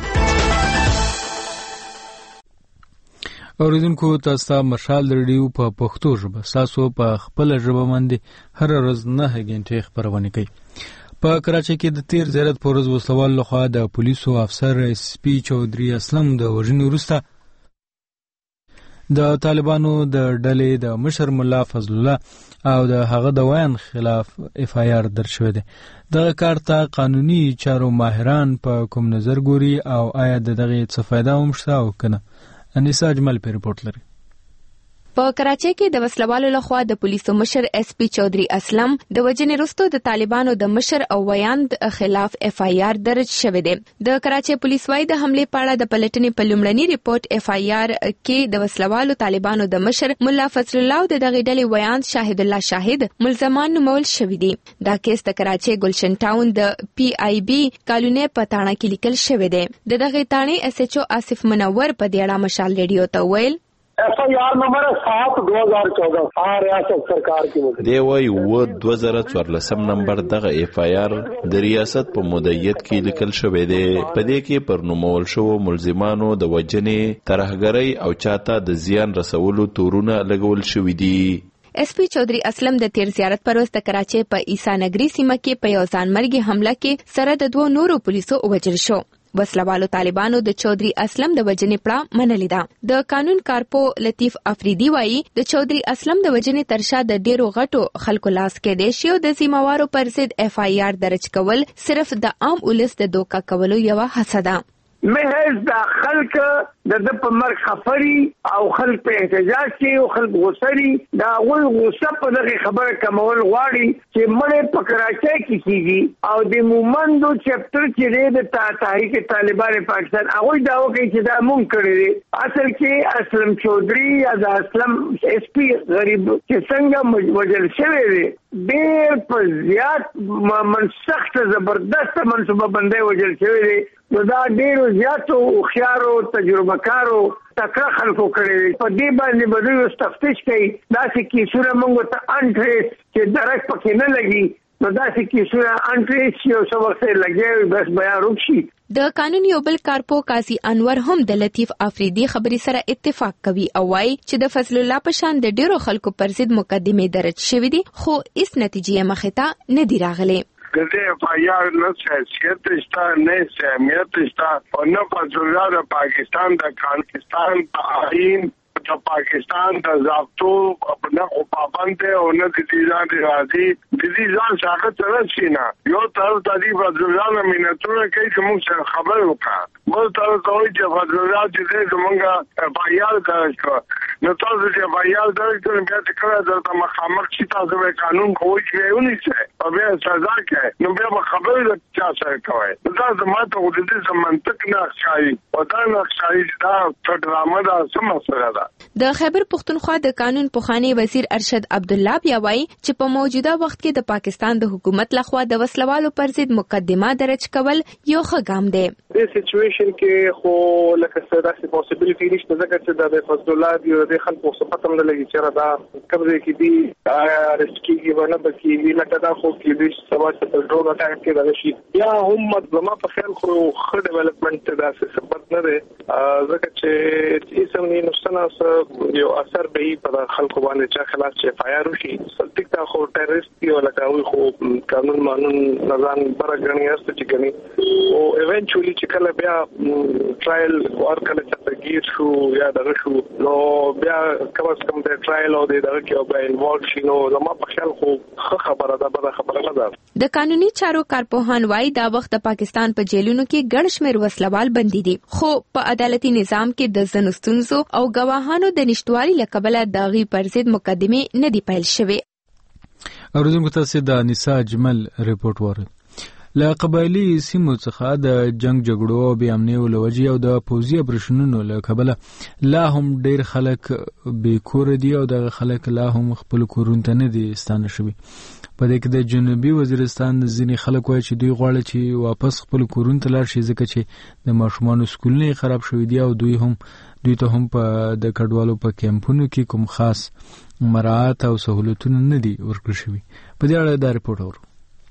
اوریدونکو تاسو ته مشال ریډیو په پښتو ژبه تاسو په خپل ژبه باندې هر ورځ نه غنټې خبرونه کوي. په کراچۍ کې د تیر زیارت پورز وسوال لخوا د پولیسو افسر اس پی چودري اسلم د وژنې وروسته د طالبانو د ډلې د مشر مولا فضل الله او د هغه د ویان خلاف اف آی آر درج شوی دی. دغه کار ته قانوني چارو ماهران په کوم نظر ګوري او آیا د دغه څه فایده هم شته او کنه؟ انیسا اجمل په رپورت لري. په کراچۍ کې د وسلوالو لخوا د پولیسو مشر اس پی چودري اسلم د وژنې وروسته د طالبانو د مشر او ویاند خلاف اف آی آر درج شوی دی. د کراچۍ پولیس وايي د حمله په اړه د پلټنې په لومړني ریپورت اف آی آر کې د وسلوالو طالبانو د مشر مولا فضل الله او د دغه ډلې ویاند شاهد الله شاهد ملزمان نومول شوی دی. دا کیس د کراچۍ ګلشن ټاون د پی آی بی کالونی په تاڼه کې لیکل شوی دی. د دغه تاڼې اس ایچ او آصف منور په دې اړه مشال ریډیو ته ویل ایف آئی آر نمبر سات دو ہزار چودہ ریاست سرکار کی دی وای و دو زره څوارلسم نمبر دغه ایف آئی آر د ریاست په مدیریت کې لیکل شوی دی. په دې کې پر نومول شو ملزمانو د وجنې ترهګرۍ او چاته د زیان رسولو تورونه لګول شوی دي. اس پی چودري اسلم د تیر زیارت پر وروسته کراچۍ په عیسی نګری سیمه کې په یو ځانمرګي حمله کې سره د دوه نورو پولیسو وژل شو. وسلوالو طالبانو د چودري اسلم د وجنې پړه منلې ده. د قانون کارپو لطیف افریدي وایي د چودري اسلم د وجنې ترشا د ډیرو غټو خلکو لاس کې دی شي او د ذمہوارو پر ضد اف آی آر درج کول صرف د عام ولس د دوکا کولو یو هڅه ده. محض دا خلق د د په مرګ خفري او خلق په احتجاج کې او خلق غوسري دا ول غوسه په دغه خبره کمول غواړي چې مړې په کراچۍ کې کیږي او د مومندو چپټر چې د تحریک طالبان پاکستان هغه دا وایي چې دا مونږ کړی دی. اصل کې اسلم چودري یا د اسلم اس پی غریب چې څنګه وجل شوی دی ډېر په زیات منسخت زبردست منصوبه بندي وجل شوی دی. نو دا ډېرو زیاتو هوښیارو تجربه کارو تکړه خلکو کړی په دې باندې به دوی تفتیش کوي. داسې کیسونه موږ ته انټریس چې درک پکې نه لګي نو داسې کیسونه انټریس یو څه وخت لګي بس بیا روکشي. د قانون یو بل کارپو قاضي انور هم د لطیف افریدي خبرې سره اتفاق کوي او وايي چې د فضل الله په شان د ډیرو خلکو پر ضد مقدمه درج شوې دي خو هیڅ نتیجه مخې ته نه دی راغلي. کله اف آئی آر نه حیثیت شته نه اهمیت شته او نه په د پاکستان د پاکستان په آئین د پاکستان د ضابطو نه خو پابند دی او نه د دې ځان راځي د دې ځان څخه تر شي نه یو تر د دې فضلانه مینتونه کوي چې موږ سره خبر وکړو بل تر کوي چې فضلات دې زمونږه اف آئی آر کړو نو تاسو چې بایال درته بیا چې کله درته مخامخ شي تاسو به قانون کوی کې ونی څه او بیا سزا کوي نو بیا به خبرې د چا سره کوي دا زموږ ته د دې منطق نه ښایي او دا نه ښایي دا ډرامه ده سم مسله ده. د خیبر پختونخوا د قانون پوخانی وزیر ارشد عبدالله بیا وایي چې په موجوده وخت کې د پاکستان د حکومت لخوا د وسلوالو پر ضد مقدمه درج کول یو ښه ګام دی. د سچويشن کې خو لکه څه داسې پوسیبلیټی نشته ځکه چې د فضل الله دی د خلکو څخه پته نه لګي چې دا کبه کې دی رسکیږي ونه بکیږي لکه دا خو کې دی سبا چې په ډرون اٹیک کې راغشي یا هم زما په خیال خو ښه ډیولپمنٹ دا څه سبب نه دی ځکه چې هیڅ هم نه نشته یو اثر به په خلکو باندې چې خلاص چې فایر وشي سلطیک تا خو ټیرریست دی لکه وي خو قانون قانون نظام برګنی است چې کني او ایونچولی چې کله بیا ټرایل ورکړل چې تغیر شو یا دغه شو نو بیا کوم څه کوم د ټرایل او د دغه کې بیا انوالو شي نو زما په خیال خو خبره ده به خبره نه ده. د قانوني چارو کارپوهان وايي دا وخت د پاکستان په جیلونو کې ګڼ شمېر وسلوال بندي دي خو په عدالتي نظام کې د ځینو ستونزو او ګواهانو د نشټوالي له کبله د هغوی پر ضد مقدمې نه دي پیل شوې. اوریدونکو تاسو د انیسا اجمل ریپورت واره له قبایلی سیمو څخه د جنگ جګړو او بې امنیو له وجې او د پوځي اپریشنونو له کبله لا هم ډیر خلک بې کوره دي او دغه خلک لا هم خپل کورونو ته نه دي ستانه شوي. په دې کې د جنوبي وزیرستان ځینې خلک وایي چې دوی غواړي چې واپس خپل کورونو ته لاړ شي ځکه چې د ماشومانو سکولونه خراب شوي دي او دوی هم دوی ته هم په د کډوالو په کیمپونو کې کوم خاص مراعات او سہولتونه نه دي ورکړل شوي. په دې اړه دا ریپورت اورو.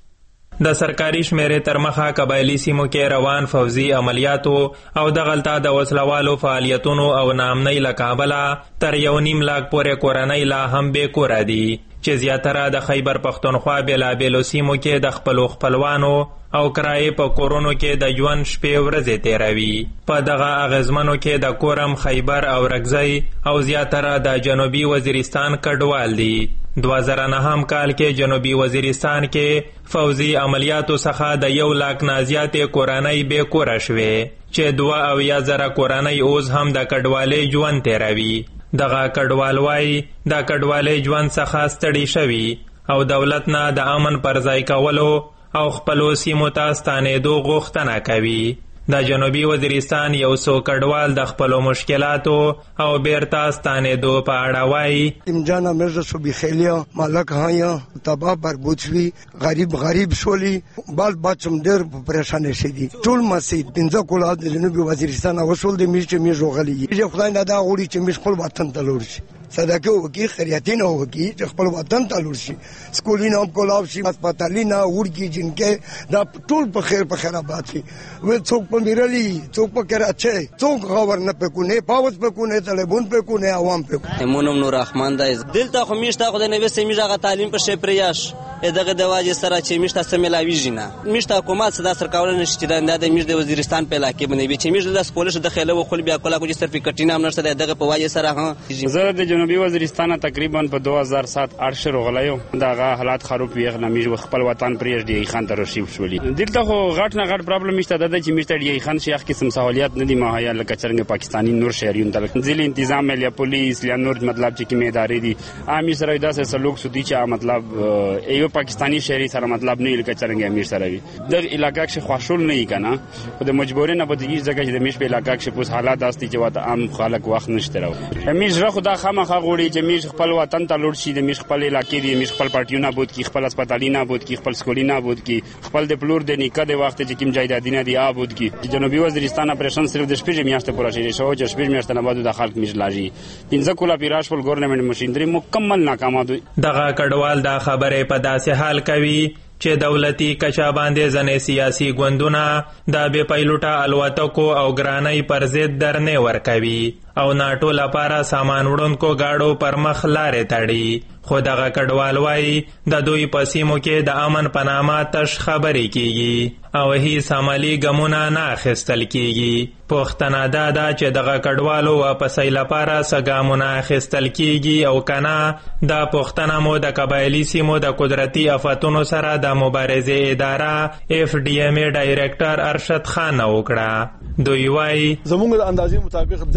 د سرکاري شمیرې تر مخه قبایلی سیمو کې روان فوزي عملیاتو او د غلطه د وسلوالو فعالیتونو او نامنۍ له کابله تر یو نیم لاک پورې کورنۍ لا هم بې کوره دي چې زیاتره د خیبر پختونخوا بېلابېلو سیمو کې د خپلو خپلوانو او کرایې په کورونو کې د ژوند شپې ورځې تیروي. په دغه اغیزمنو کې د کورم، خیبر او رګزی او زیاتره د جنوبي وزیرستان کډوال دي. دوه زره نهم کال کې جنوبي وزیرستان کې فوزي عملیاتو څخه د یو لاک نه زیاتې کورنۍ بې کوره شوې چې دوه اویا زره کورنۍ اوس هم د کډوالۍ ژوند تیروي. دغه کډوال وایي د کډوالۍ ژوند څخه ستړي شوي او دولت نه د امن پر ځای کولو او خپلو سیمو ته ستانېدو غوښتنه کوي. د جنوبي وزیرستان یو څو کډوال د خپلو مشکلاتو او بیرته ستانېدو په اړه وایي امجانا مرزا صوبی خیلیا مالک هایا تباه بربود شوي غریب غریب شولي بال بچم ډېر په پریشانۍ شدي ټول مسجد پنځه کاله د جنوبي وزیرستان وشول دي میش چې میش وغلي چې خدای نه دا غوړي چې میش خپل وطن ته لور شي صدقه وکي خیراتینه وکي چې خپل وطن ته لور شي سکولینه هم کولاب شي هسپتالینه ورګي جنکه دا ټول په خیر په خیرابات شي و څوک په میرلی څوک په کراچي څوک خبر نه پکونه پاوس پکونه تلبون پکونه عوام پکونه مونم نور رحمان دای دلته خو میشته خو د نوې سیمه تعلیم په شی پریاش دغه د واجب سره چې میشته سملاویږي نه میشته حکومت صدا سرکاول نشي د د میش د وزیرستان په علاقې باندې چې میش د سکولش د خېله و خپل بیا کولا کوجی سرټیفیکټ نه نشته دغه په واجب سره ها زه د جنوبي وزیرستان تقریبا په دو هزار سات ارش رغلیو دغه حالات خراب ویغ نه میش خپل وطن پریش دی خان ته رسیب شولي دلته خو غټ نه غټ پرابلم میشته د چې میشته دی خان شیخ قسم سہولیات نه دی مهیا لکه څنګه پاکستانی نور شهریون تل ځل تنظیم یا پولیس یا نور مطلب چې کومه ادارې دي عامي سره داسې سلوک سودی چې مطلب ایو پاکستانی شهری سره مطلب نه لکه څنګه امیر سره وي د علاقې کې خوشحال نه کنا خو د مجبورې نه بدیږي ځکه چې د میش په علاقې کې پوس حالات داسې چې وته عام خلک وخت نشته راو امیر زه خدا خامخا غوړي چې میش خپل وطن ته لور شي د میش خپل علاقې دی میش خپل پارټیونه بود کی خپل هسپتالینه بود کی خپل سکولینه بود کی خپل د پلور د نیکه د وخت چې کوم جایدادینه دی آبود کی جنوبي وزیرستان اپریشن صرف د شپږ میاشتې پوره شي شو چې شپږ میاشتې نه بعد د خلک میش لاجی پنځه کولا پیراش فل ګورنمنت ماشينري مکمل ناکامه دي. دغه کډوال دا خبره په داسې حال کوي چې دولتي کچا باندې ځنې سیاسي ګوندونه د بې پیلوټه الوتکو او ګرانۍ پر ضد درنې ورکوي او ناټو لپاره سامان وړونکو گاډو پر مخ لارې تړي. خو دغه کډوال وایي د دوی په سیمو کې د امن په نامه تش خبرې کیږي او هیڅ عملي ګامونه نه اخیستل کیږي. پوښتنه دا ده چې دغه کډوالو واپسۍ لپاره څه ګامونه اخیستل کیږي او که نه دا پوښتنه مو د قبایلي سیمو د قدرتي آفتونو سره د مبارزې اداره اف ډي ام ای ډایرکټر ارشد خان وکړه. دوی وایي زموږ د اندازې مطابق درې لکه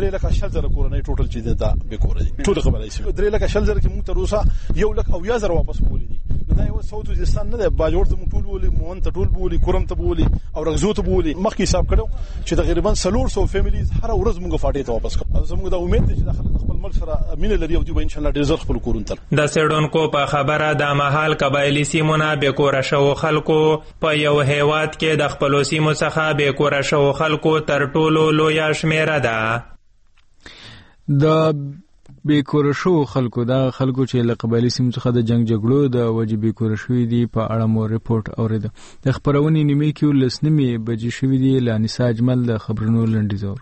شل زره کورنۍ ټوټل چې دا به کور دي ټول خبرای شي درې لکه شل زره کې موږ تر اوسه یو لک او یا زره واپس بولې دي دا یو سعودي وزیرستان نه دی باجوړ ته ټول بولي مون ته ټول بولي کورم ته بولي او رغزو ته بولي مخکې حساب کړو چې تقریبا څلور سوه فیملیز هر ورځ موږ فاټې ته واپس کړو زموږ د امید چې داخله خپل ملک سره مینه لري او دوی به ان شاء الله ډیر زر خپل کورون تل د سیډونکو په خبره د محل قبایلی سیمونه به کور شو خلکو په یو هیواد کې د خپل سیمو څخه به کور شو خلکو تر ټولو لوی شمیره ده. د بیکور شو خلکو دا خلکو چې له قبایلی سیمو څخه د جنگ جګړو د وجې بیکور شوي دي په اړه مو ریپورت اوریده. د خبرونې نیمه کې ولس نیمه بجې شوي دي. لانیسا اجمل د خبرونو لنډیزور.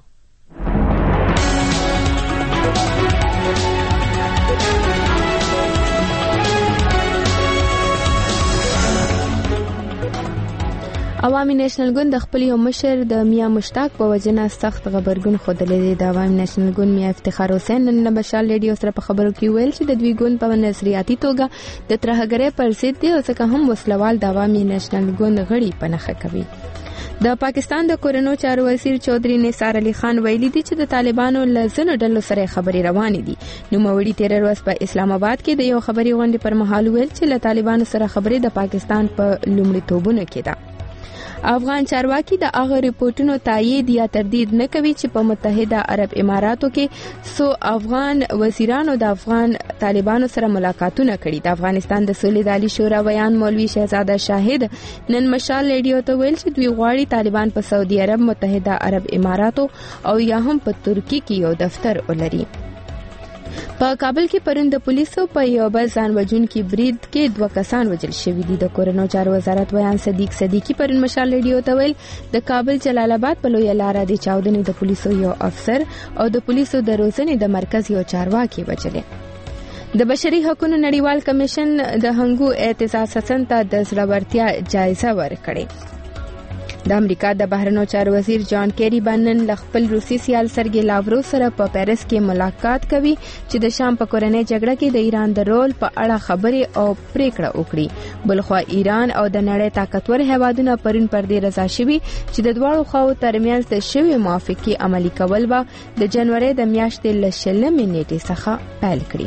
عوامي نېشنل ګوند د خپل یو مشر د میا مشتاق په وجنه سخت غبرګون خوده دی. د عوامي نېشنل ګوند میا افتخار حسین نن بشال ریډیو سره په خبرو کې ویل چې د دوی ګوند په نظریاتي توګه د ترهګرۍ پر ضد دی او ځکه هم وسلوال د عوامي نېشنل ګوند غړي پنهخه کوي. د پاکستان د کورونو چارو وزیر چودھری نثار علي خان ویلي دی چې د طالبانو له ځینو ډلو سره خبرې روانې دي. نو موړي تیر ورځ په اسلام آباد کې د یو خبري غونډې پر مهال ویل چې له طالبانو سره خبرې د پاکستان په لومړیتوبونو کې ده. افغان چارواکي د هغه ریپورتونو تایید یا تردید نه کوي چې په متحده عرب اماراتو کې سو افغان وزیرانو د افغان طالبانو سره ملاقاتونه کړي. د افغانستان د سولې د عالی شورا ویان مولوي شهزاده شاهد نن مشال ریډیو ته ویل چې دوی غواړي طالبان په سعودي عرب، متحده عرب اماراتو او یا هم په ترکی کې یو دفتر ولري. په کابل کې پرون د پولیسو په یو بل ځان وژونکي برید کې دوه کسان وژل شوي دي. د کورونو چارو وزارت ویان صدیق صدیقي پرون مشال ریډیو ته ویل د کابل جلال آباد په لویه لاره د چاودنې د پولیسو یو افسر او د پولیسو د روزنې د مرکز یو چارواکي وژلې. د بشري حقوقو نړیوال کمیشن د هنګو اعتزاز حسن ته د زړورتیا جایزه ورکړه. د امریکا د بهرنیو چارو وزیر جان کیری بنن ل خپل روسي سیال سرګي لاورو سره په پیرس کې ملاقات کوي چې د شام په کورنۍ جګړه کې د ایران د رول په اړه خبرې او پریکړه وکړي. بلخوا ایران او د نړۍ طاقتور هیوادونو پرون پر دې رضا شوي چې د دواړو خواو ترمنځ د شوی موافقه عملی کول به د جنوري د میاشتې ل شلمې نیټې څخه پیل کړي.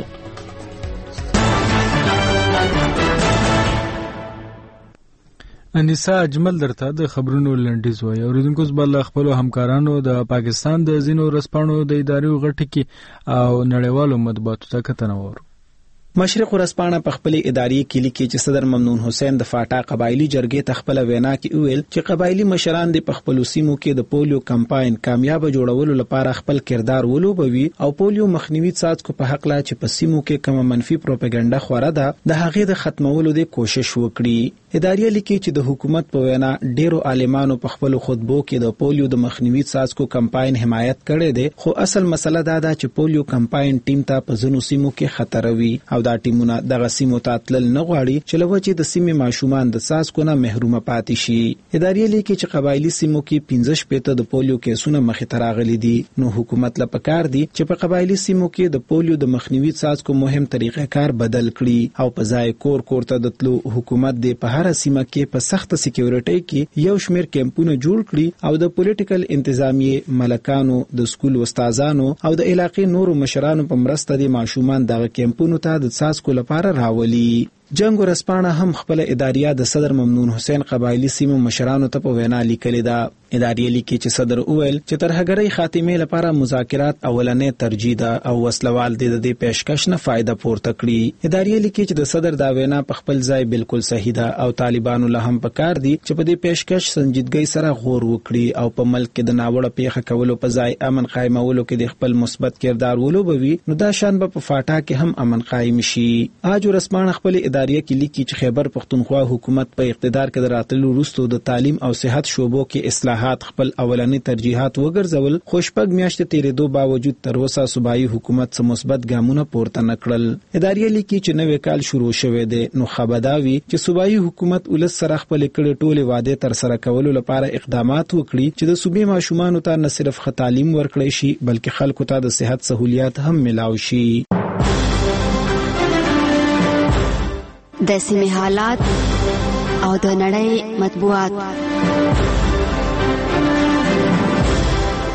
انیسا اجمل درته د خبرونو لنډیز وایي. اوریدونکو زبل خپل همکارانو د پاکستان د زینو رسپانو د ادارې غټ کې او نړیوالو مطبوعاتو ته کتنه وره. مشرق ورځپاڼه په خپل ادارې کې لیکي چې صدر ممنون حسین د فاټا قبایلی جرګې ته خپل وینا کې ویل چې قبایلی مشران د خپل سیمو کې د پولیو کمپاین کامیاب جوړولو لپاره خپل کردار ولوبوي او پولیو مخنیوي څاڅکو په حق لا چې په سیمو کې کوم منفي پروپاګاندا خوره ده د هغې د ختمولو د کوشش وکړي. ادارې لیکي چې د حکومت په وینا ډیرو عالمانو په خپل خطبو کې د پولیو د مخنیوي څاڅکو کمپاین حمایت کړي دي، خو اصل مسله دا ده چې پولیو کمپاین ټیم ته په ځینو سیمو کې خطر وي او دا ټیمونه دغه سیمو ته تلل نه غواړي چې لوجه د سیمې ماشومان د څاڅکو نه محروم پاتې شي. ادارې لیکي چې قبایلی سیمو کې پنځه شپېته د پولیو کیسونه مخې ته راغلي دي. نو حکومت لا پکار دي چې په قبایلی سیمو کې د پولیو د مخنیوي څاڅکو مهم طریقې کار بدل کړي او په ځای کور کور ته د تلو حکومت د په هر سیمه کې په سخت سکیورټي کې یو شمیر کیمپونه جوړ کړي او د پولیټیکل انتظامیه ملکانو د سکول استادانو او د علاقې نورو مشرانو په مرسته د ماشومان دغه کیمپونو ته د څاڅکو لپاره راولي. جنگ ورځپاڼه هم خپل اداریه د صدر ممنون حسین قبایلی سیمو مشرانو ته په وینا لیکلې ده. ادارې لیکي چې صدر اویل چې ترهګرۍ خاتمه لپاره مذاکرات اولنې ترجیح ده او وسلوال د دې پیشکش نه فائدہ پورته کړي. ادارې لیکي چې د صدر دا وینا په خپل ځای بالکل صحیح ده او طالبانو له هم پکار دي چې په دې پیشکش سنجیدګۍ سره غور وکړي او په ملک کې د ناوړه پیښه کولو په ځای امن قائمولو کې د خپل مثبت کردار ولوبوي. نو دا شان به په فاټا کې هم امن قائم شي. اج ورځپاڼه خپل ادارې کې لیکي چې خیبر پختونخوا حکومت په اقتدار کې د راتلو وروسته د تعلیم او صحت شوبو کې اصلاحات خپل اولنی ترجیحات وګرځول، خو شپږ میاشتې تیرېدو باوجود تر اوسه صوبایي حکومت څه مثبت ګامونه پورته نه کړل. ادارې لیکي چې نوې کال شروع شوی دی، نو خبرداوي چې صوبایي حکومت ولس سره خپل کړي ټولې وعده تر سره کولو لپاره اقدامات وکړي چې د صوبې ماشومانو ته نه صرف ښه تعلیم ورکړي شي بلکې خلکو ته د صحت سہولیات هم ملاوي شي. د سیمې حالات او د نړۍ مطبوعات.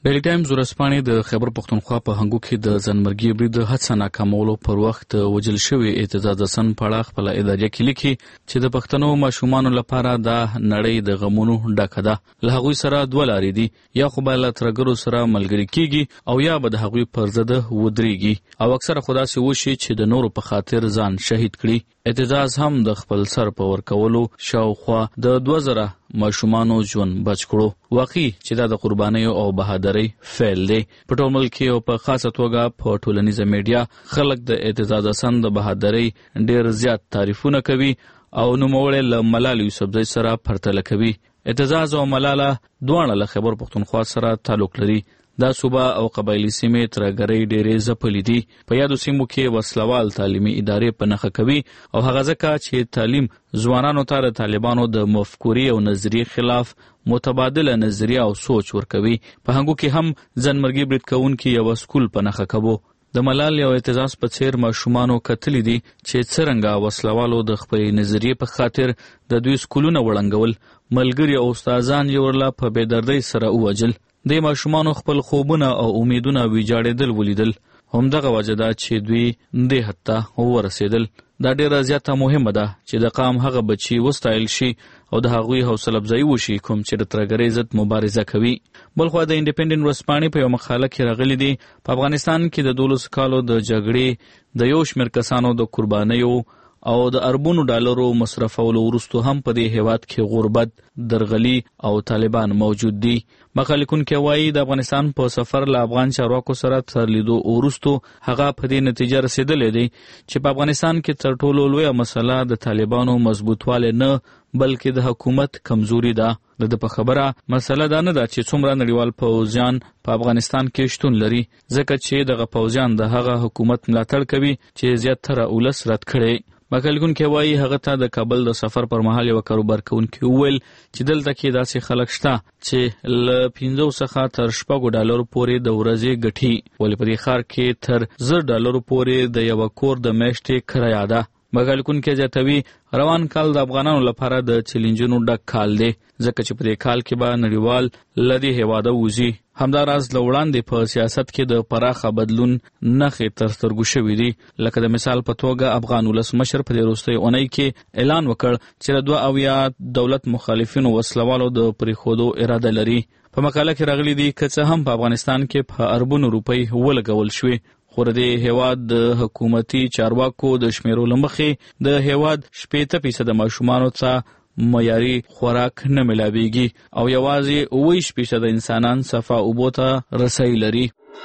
ډیلی ټایمز ورځپاڼې د خیبر پښتونخوا په هنګو کې د ځانمرګي برید هڅه ناکامولو پر وخت وجل شوی اعتزاز حسن په اړه خپل اداریه کې لیکي چې د پښتنو ماشومانو لپاره دا نړۍ د غمونو ډکه ده. له هغوی سره دوه لارې دي، یا خو به له ترګرو سره ملګري کیږي او یا به د هغوی پر ضد ودرېږي او اکثره خو داسې وشي چې د نورو په خاطر ځان شهید کړي. اعتزاز هم د خپل سر په ورکولو شاوخوا د دوه زره ماشومانو ژوند بچ کړو. واقعي چې دا د قربانیو او بهادرۍ فعل دی. په ټول ملک کې او په خاصه توګه په ټولنیزه میډیا خلک د اعتزاز حسن د بهادرۍ ډېر زیات تعریفونه کوي او نوموړی له ملالۍ یوسفزۍ سره پرتله کوي. اعتزاز او ملاله دواړه له خیبر پښتونخوا سره تعلق لري. دا صوبه او قبایلی سیمې ترګرۍ ډېرې ځپلې دي. په یادو سیمو کې وسلوال تعلیمي ادارې په نښه کوي او هغه ځکه چې تعلیم ځوانانو ته د طالبانو د مفکورې او نظریې خلاف متبادله نظریه او سوچ ورکوي. په هنګو کې هم ځانمرګي برید کوونکي یو سکول په نښه کوو. د ملال او اعتزاز په څیر ماشومانو کتلی دي چې څرنګه وسلوالو د خپلې نظریې په خاطر د دوی سکولونه وړنګول، ملګري او استادان یې ورله په بېدردۍ سره ووجل. د ماشومانو خپل خوبونه او امیدونه ویجاړېدل ولیدل. همدغه وجه ده چې دوی دې حد ته ورسېدل. دا ډېره زیاته مهمه ده چې د قام هغه بچي وستایل شي او د هغوی حوصله افزایي وشي کوم چې د ترګرۍ ضد مبارزه کوي. بلخوا د انډیپینډنټ ورځپاڼې په یو مقاله کې راغلي دي په افغانستان کې د دولس کالو د جګړې د یو شمېر کسانو د قربانیو او د اربونو ډالرو مصرفولو وروسته هم په دې هیواد کې غربت، درغلي او طالبان موجود دي. مقاله لیکونکی وایي د افغانستان په سفر له افغان چارواکو سره تر لیدو وروسته هغه په دې نتیجه رسېدلی دی چې په افغانستان کې تر ټولو لویه مسله د طالبانو مضبوطوالی نه بلکې د حکومت کمزوري ده. د ده په خبره مسله دا نه ده چې څومره نړیوال پوځیان په افغانستان کې شتون لري، ځکه چې دغه پوځیان د هغه حکومت ملاتړ کوي چې زیاتره ولس رد کړي. مقاله لیکونکی وایي هغه ته د کابل د سفر پر مهال یوه کاروبار کوونکي وویل چې دلته کې داسې خلک شته چې له پنځو څخه تر شپږو ډالرو پورې د ورځې ګټي، ولې په دې ښار کې تر زر ډالرو پورې د یوه کور د میاشتې کرایه ده. مقاله لیکونکی زیاتوي روان کال د افغانانو لپاره د چیلنجونو ډک کال دی، ځکه چې په دې کال کې به نړیوال له دې هېواده وځي. همداراز له وړاندې په سیاست کې د پراخه بدلون نښې تر سترګو شوي دي. لکه د مثال په توګه افغان ولسمشر په دې وروستۍ اونۍ کې اعلان وکړ چې له دوه اویا دولت مخالفینو وسلوالو د پرېښودو اراده لري. په مقاله کې راغلي دي که څه هم په افغانستان کې په اربونو روپۍ ولګول شوې، خو د هیواد د حکومتي چارواکو د شمیرو له مخې د هیواد شپېته فیصده ماشومانو ته معیاري خوراک نه ملاویږي او یوازې اوه ویشت فیصده انسانان صفا اوبو ته رسۍ لري.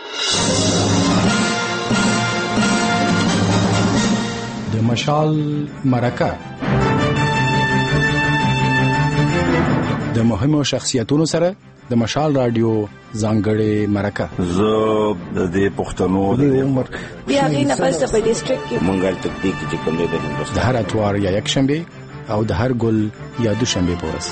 د مشال مرکه د مهمو شخصیتونو سره د مشال رادیو ځانګړې مرکه. زه د دې پښتنو د عمر بیا غینه پس په ډیسټریکټ کې مونږه تکتیک چې کوم دی د هندوستان د هر اتوار یا یک شنبه او د هر ګل یا دوشنبه پورس.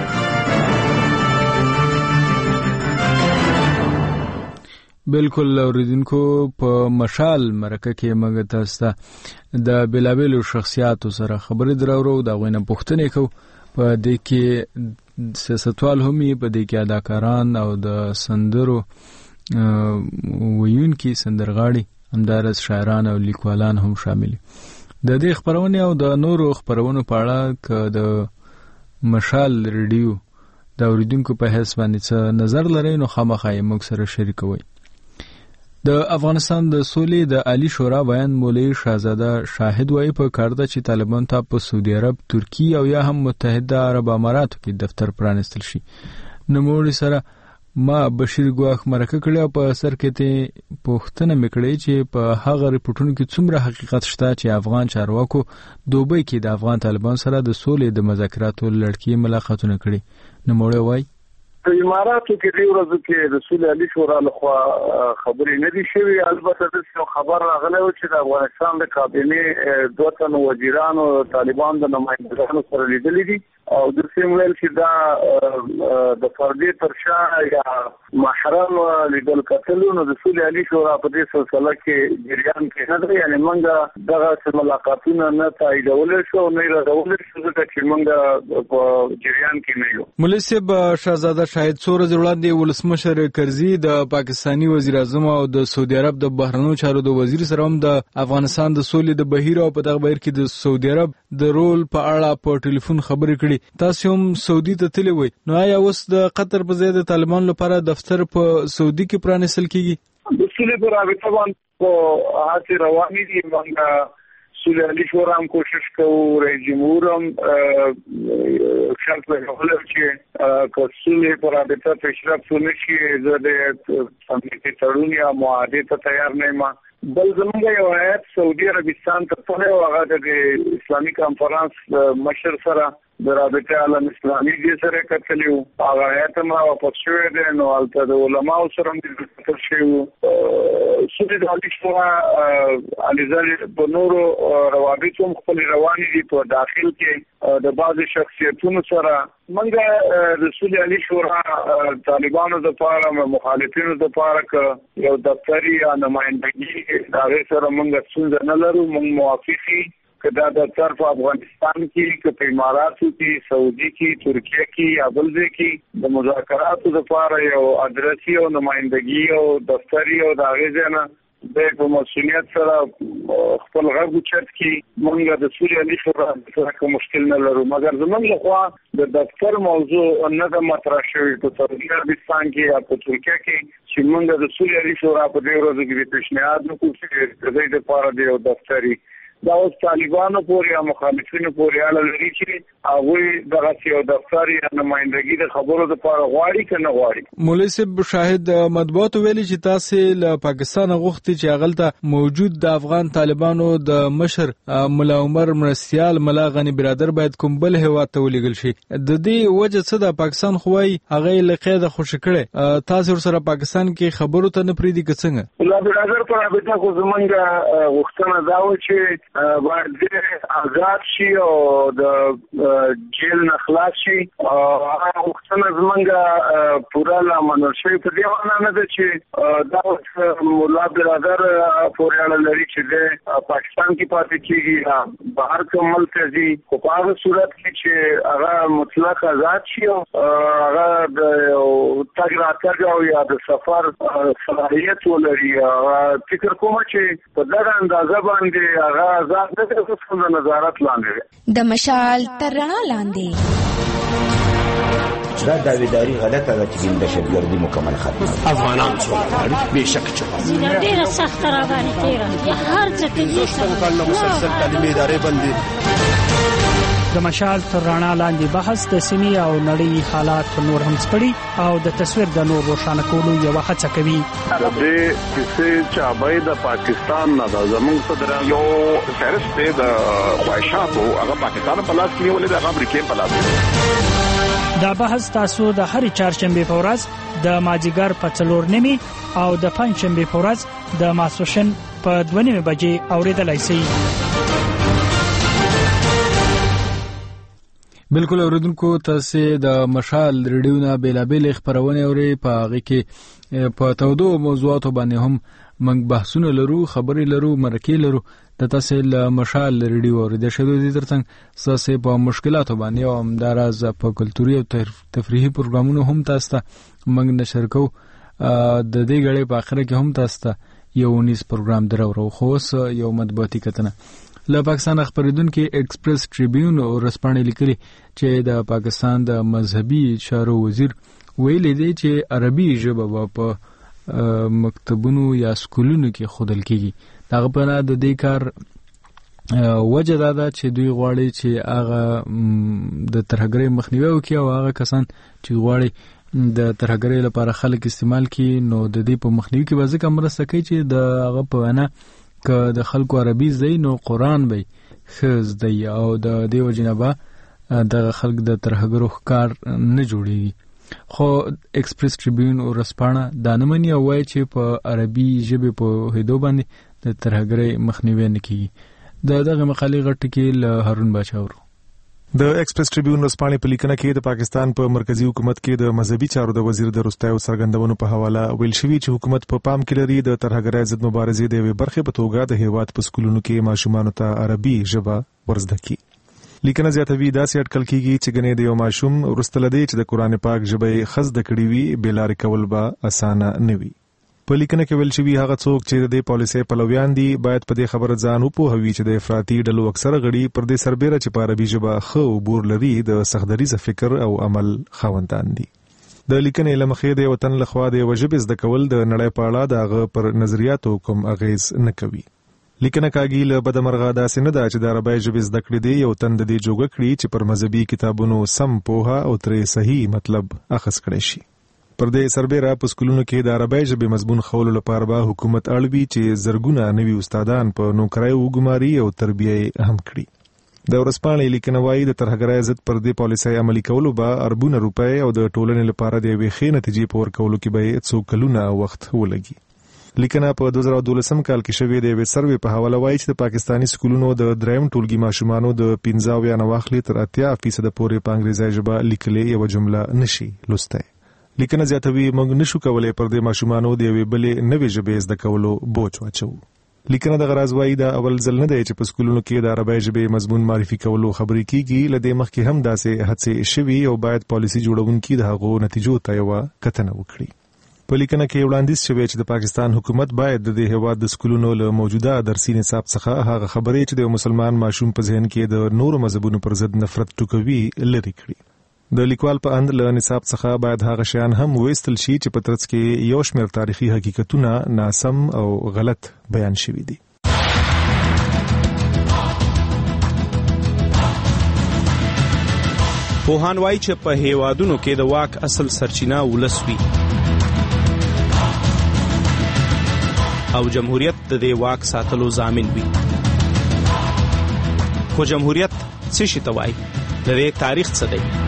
بالکل اوریدونکو په مشال مرکه کې موږ تاسو ته د بلابلو شخصیاتو سره خبرې درورو دا غوینه پوښتنې کو په دې کې سیاستوال هم په دې کې اداکاران او د سندرو ویونکي سندرغاړي همدارس شاعران او لیکوالان هم شامل دي. د دې خبرونه او د نورو خبرونو په اړه ک د مشال ریډیو د اوریدونکو په حساب باندې څه نظر لرئ نو خامخا یې موږ سره شریکوئ. د افغانستان د سولې د عالی شورا بیان مولوی شاهزاده شاهد وایي په کار ده چې طالبان ته په سعودي عرب، ترکی او یا هم متحده عرب اماراتو کې دفتر پرانستل شي. نوموړي سره ما بشیر ګواخ مرکه کړې او په اثر کې ته پوښتنه میکړې چې په هغه ریپورتونو کې څومره حقیقت شته چې افغان چارواکو دوبۍ کې د افغان طالبان سره د سولې د مذاکراتو لړکې ملاقاتونه کړي. نوموړي وایي په اماراتو کې د ورځو کې رسول علي شورا لخوا خبرې نه دي شوي. البته د خبر راغلی و چې د افغانستان د کابینې دوه تنو وزیرانو طالبان د نمائندګانو سره لیدلي دي او د سیمویل چې دا د فردي ترشا یا محرم لیدل کتلو نو د سولې عالی شورا په دې سلسله کې جریان کې نه دی، یعنی موږ دغه ملاقاتونه نه تاییدول شو نه راغول شو چې موږ په جریان کې نه یو. مولوي صاحب شاهزاده شاهد څو ورځې وړاندې ولسمشر کرزي د پاکستاني وزیر اعظم او د سعودي عرب د بهرنیو چارو د وزیر سره هم د افغانستان د سولې د بهیر او په دغه بهیر کې د سعودي عرب د رول په اړه په ټلیفون خبرې کړې. تاسو هم سعودي ته تللی وئ، نو آیا اوس د قطر په ځای د طالبانو لپاره دفتر په سعودي کې پرانیستل کیږي؟ د سولې په رابطه باندې په هڅې روانې دي. موږ سولې عالی شورا هم کوشش کوو، رئیس جمهور هم شرط لګولی چې که سولې په رابطه پیشرفت ونه شي زه د صمیمي تړون یا معاهدې ته تیار نه یم. بل زموږ یو هیات سعودي عربستان ته تللی و، هغه د اسلامي کنفرانس مشر سره د رابطه عالم اسلامي دې سره کتلی و. هغه هیات هم راواپس شوی دی، نو هلته د علماو سره هم کتل شوي وو. سولې عالي شورا علیزالې په نورو روابطو هم خپلې روانې دي په داخل کې د بعضې شخصیتونو سره. موږ د سولې عالي شورا طالبانو دپاره مخالفینو دپاره که یو دفتري یا نمایندګي د هغې سره موږ ستونزه نه لرو. موږ موافق یو که دا دفتر په افغانستان کې که په اماراتو کې، سعودي کې، ترکیه کې یا بل ځای کې د مذاکراتو دپاره یو ادرسي او نمایندګي او دفتري او د هغې ځای نه د په مسؤلیت سره خپل غږ اوچت کړي. موږ د سولې عالي شورا سره کوم مشکل نه لرو، مګر زموږ لخوا د دفتر موضوع نه ده مطرح شوې په سعودي عربستان کې یا په ترکیه کې چې موږ د سولې عالي شورا په دې ورځو کې پیشنهاد وکړو چې د دې لپاره د یو دفتري دا اوس طالبانو پورې یا مخالفینو پورې اړه لري چې هغوی دغه یو دفتر یا نمایندګي د خبرو لپاره غواړي که نه غواړي. مولوي صاحب شاهد مطبوعاتو ویلي چې تاسې له پاکستان غوښتي چې هغلته موجود د افغان طالبانو د مشر ملا عمر مرستیال ملا غني برادر باید کوم بل هیواد ته ولېږل شي. د دې وجه څه ده؟ پاکستان خو وایي هغه یې له قیده خوشي کړی، تاسې ورسره پاکستان کې خبرو ته نه پرېږدي که څنګه؟ ملا برادر په رابطه خو زموږ غوښتنه دا وه چې باید آزاد شي او د جیل نه خلاص شي. هغه غوښتنه زموږ پوره لامنل شوې. په دې معنی نه ده چې دا ملا برادر پورې اړه لري چې د پاکستان کې پاتې کېږي یا بهر کوم ملک ته ځي، خو په هغه صورت کې چې هغه مطلق آزاد شي او هغه د تګ راتګ او یا د سفر صلاحیت ولري. فکر کوم چې په دغه اندازه باندې هغه آزاد نه ده، خو د نظارت لاندې د مشال تر رڼا لاندې دا داویداری غلطه ده چې دهشتګردي مکمل ختمه افغانان څوک بهشکه چې ډیره سخت را باندې تیره هر څه کې دي مسلسل تعلیمي ادارې بندي. د مشال تر رڼا لاندې بحث د سیمې او نړۍ حالات نور هم سپړي او د تصویر د نور روښانه کولو یو هڅه کوي. د دې کیسې چابای د پاکستان نه د زموږ صدر یو فهرست د خواهشاتو هغه پاکستان په لاس کې ولې د امریکا په لاس. دا بحث تاسو د هر چهارشنبه په ورځ د ماجیګر په څلور نیمه او د پنځشنبه په ورځ د ماسوشن په دوه نیمه بجې اوریدلای شئ. بالکل اوریدونکو، تاسو د مشال ریډیو نه بیلابل خبرونه اوري. په هغه کې په تودو موضوعاتو باندې هم موږ بحثونه لرو، خبرې لرو، مرکې لرو. د تاسو له مشال ریډیو اورېدل شوی دي ترڅنګ تاسو په مشکلاتو باندې او همداراز په کلتوري او تفریحي پروګرامونو هم تاسو موږ نشر کوو. د دې غړې په اخر کې هم تاسو یو ونیس پروګرام درو خو یو مطبوعاتي کتنه له پاکستان خبرېدونکو ایکسپریس ټریبیون او رسپانې لیکلي چې د پاکستان د مذهبي چارو وزیر ویلي دی چې عربي ژبه په مکتبونو یا سکولونو کې ښودل کیږي. دغه په اړه د دې کار وجه دا ده چې دوی غواړي چې هغه د ترهګرۍ مخنیوي وکړي او هغه کسان چې غواړي د ترهګرۍ لپاره خلک استعمال کړي نو د دې په مخنیوي کې به ځکه مرسته کوي چې د هغه په وینا که د خلکو عربي زده نو قرآن به ښه زده او د دې وجې نه به دغه خلک د ترهګرو ښکار نه جوړېږي. خو ایکسپریس ټریبیون ورځپاڼه دا نه مني او وایي چې په عربي ژبې پوهېدو باندې د ترهګرۍ مخنیوی نه کېږي. د دغه مقالې غټ کې له هارون باچا ورو. د ایکسپریس ټریبیون ورځپاڼې په لیکنه کې د پاکستان په مرکزی حکومت کې د مذهبي چارو د وزیر د وروستیو څرګندونو په حواله ویل شوي چې حکومت په پام کې لري د ترهګرۍ ضد مبارزې د یوې برخې په توګه د هیواد په سکولونو کې ماشومانو ته عربي ژبه ورزده کړي. لیکنه زیاتوي داسې اټکل کیږي چې ګنې د یو ماشوم وروسته لدی چې د قرآن پاک ژبه خزده کړي وي بېلارې کول به اسانه نه وي. په لیکنه کې ویل شوي هغه څوک چې د پالیسۍ پلویان دي باید په دې خبره ځان وپوهوي چې د افراطي ډلو اکثره غړي پر دې سربېره چې په عربي ژبه ښه عبور لري د سختدریځه فکر او عمل خاوندان دي. د لیکنې له مخې د وطن لخوا د یوې ژبې زده کول د نړۍ په اړه د هغه پر نظریاتو کوم اغیز نه کوي. لیکنه کاږي له بدمرغه داسې نه ده چې د عربی ژبې زده کړې دی یو تن د دې جوګه کړي چې پر مذهبي کتابونو سم پوهه او ترې صحیح مطلب اخذ کړی شي. پر دې سربېره په سکولونو کې د عربی ژبې مضمون خولو لپاره به حکومت اړوي چې زرګونه نوي استادان په نوکرۍ وګماري او تربیه هم کړي. د ورځپاڼې لیکنه وایي د ترهګرۍ ضد پر دې پالیسۍ عملي کولو به اربونه روپۍ او د ټولنې لپاره د یوې ښې نتیجې په ورکولو کې به څو کلونه وخت ولګي. لیکنه په دوه زره دولسم کال کې شوې د یوې سروې په حواله وایي چې د پاکستاني سکولونو د دریم ټولګي ماشومانو د پنځه اویا نه واخلي تر اتیا فیصده پورې په انګریزي ژبه لیکلې یوه جمله نشي لوستی. لیکنه زیاتوي موږ نشو کولای پر دې ماشومانو د یوې بلې نوې ژبې زده کولو بوج واچوو. لیکنه د غراض وایي دا اول ځل نه دی چې په سکولونو کې د عربی ژبې مضمون معرفي کولو خبرې کیږي. له دې مخکې هم داسې هڅې شوي او باید پالیسي جوړونکي د هغو نتیجو ته یوه کتنه وکړي. په لیکنه کې وړاندیز شوی چې د پاکستان حکومت باید د دې هیواد د سکولونو له موجوده درسي نصاب څخه هغه خبرې چې د مسلمان ماشوم په ذهن کې د نورو مذهبونو پر ضد نفرت ټوکوي لرې کړي. د لیکوال په اند له نصاب څخه باید هغه شیان هم وایستل شي چې په ترڅ کې یو شمېر تاریخي حقیقتونه ناسم او غلط بیان شوي دي. پوهان وایي چې په هیوادونو کې د واک اصل سرچینه ولس وي او جمهوریت د دې واک ساتلو ضامن وي. خو جمهوریت څه شي ته وایي؟ د دې تاریخ څه دی؟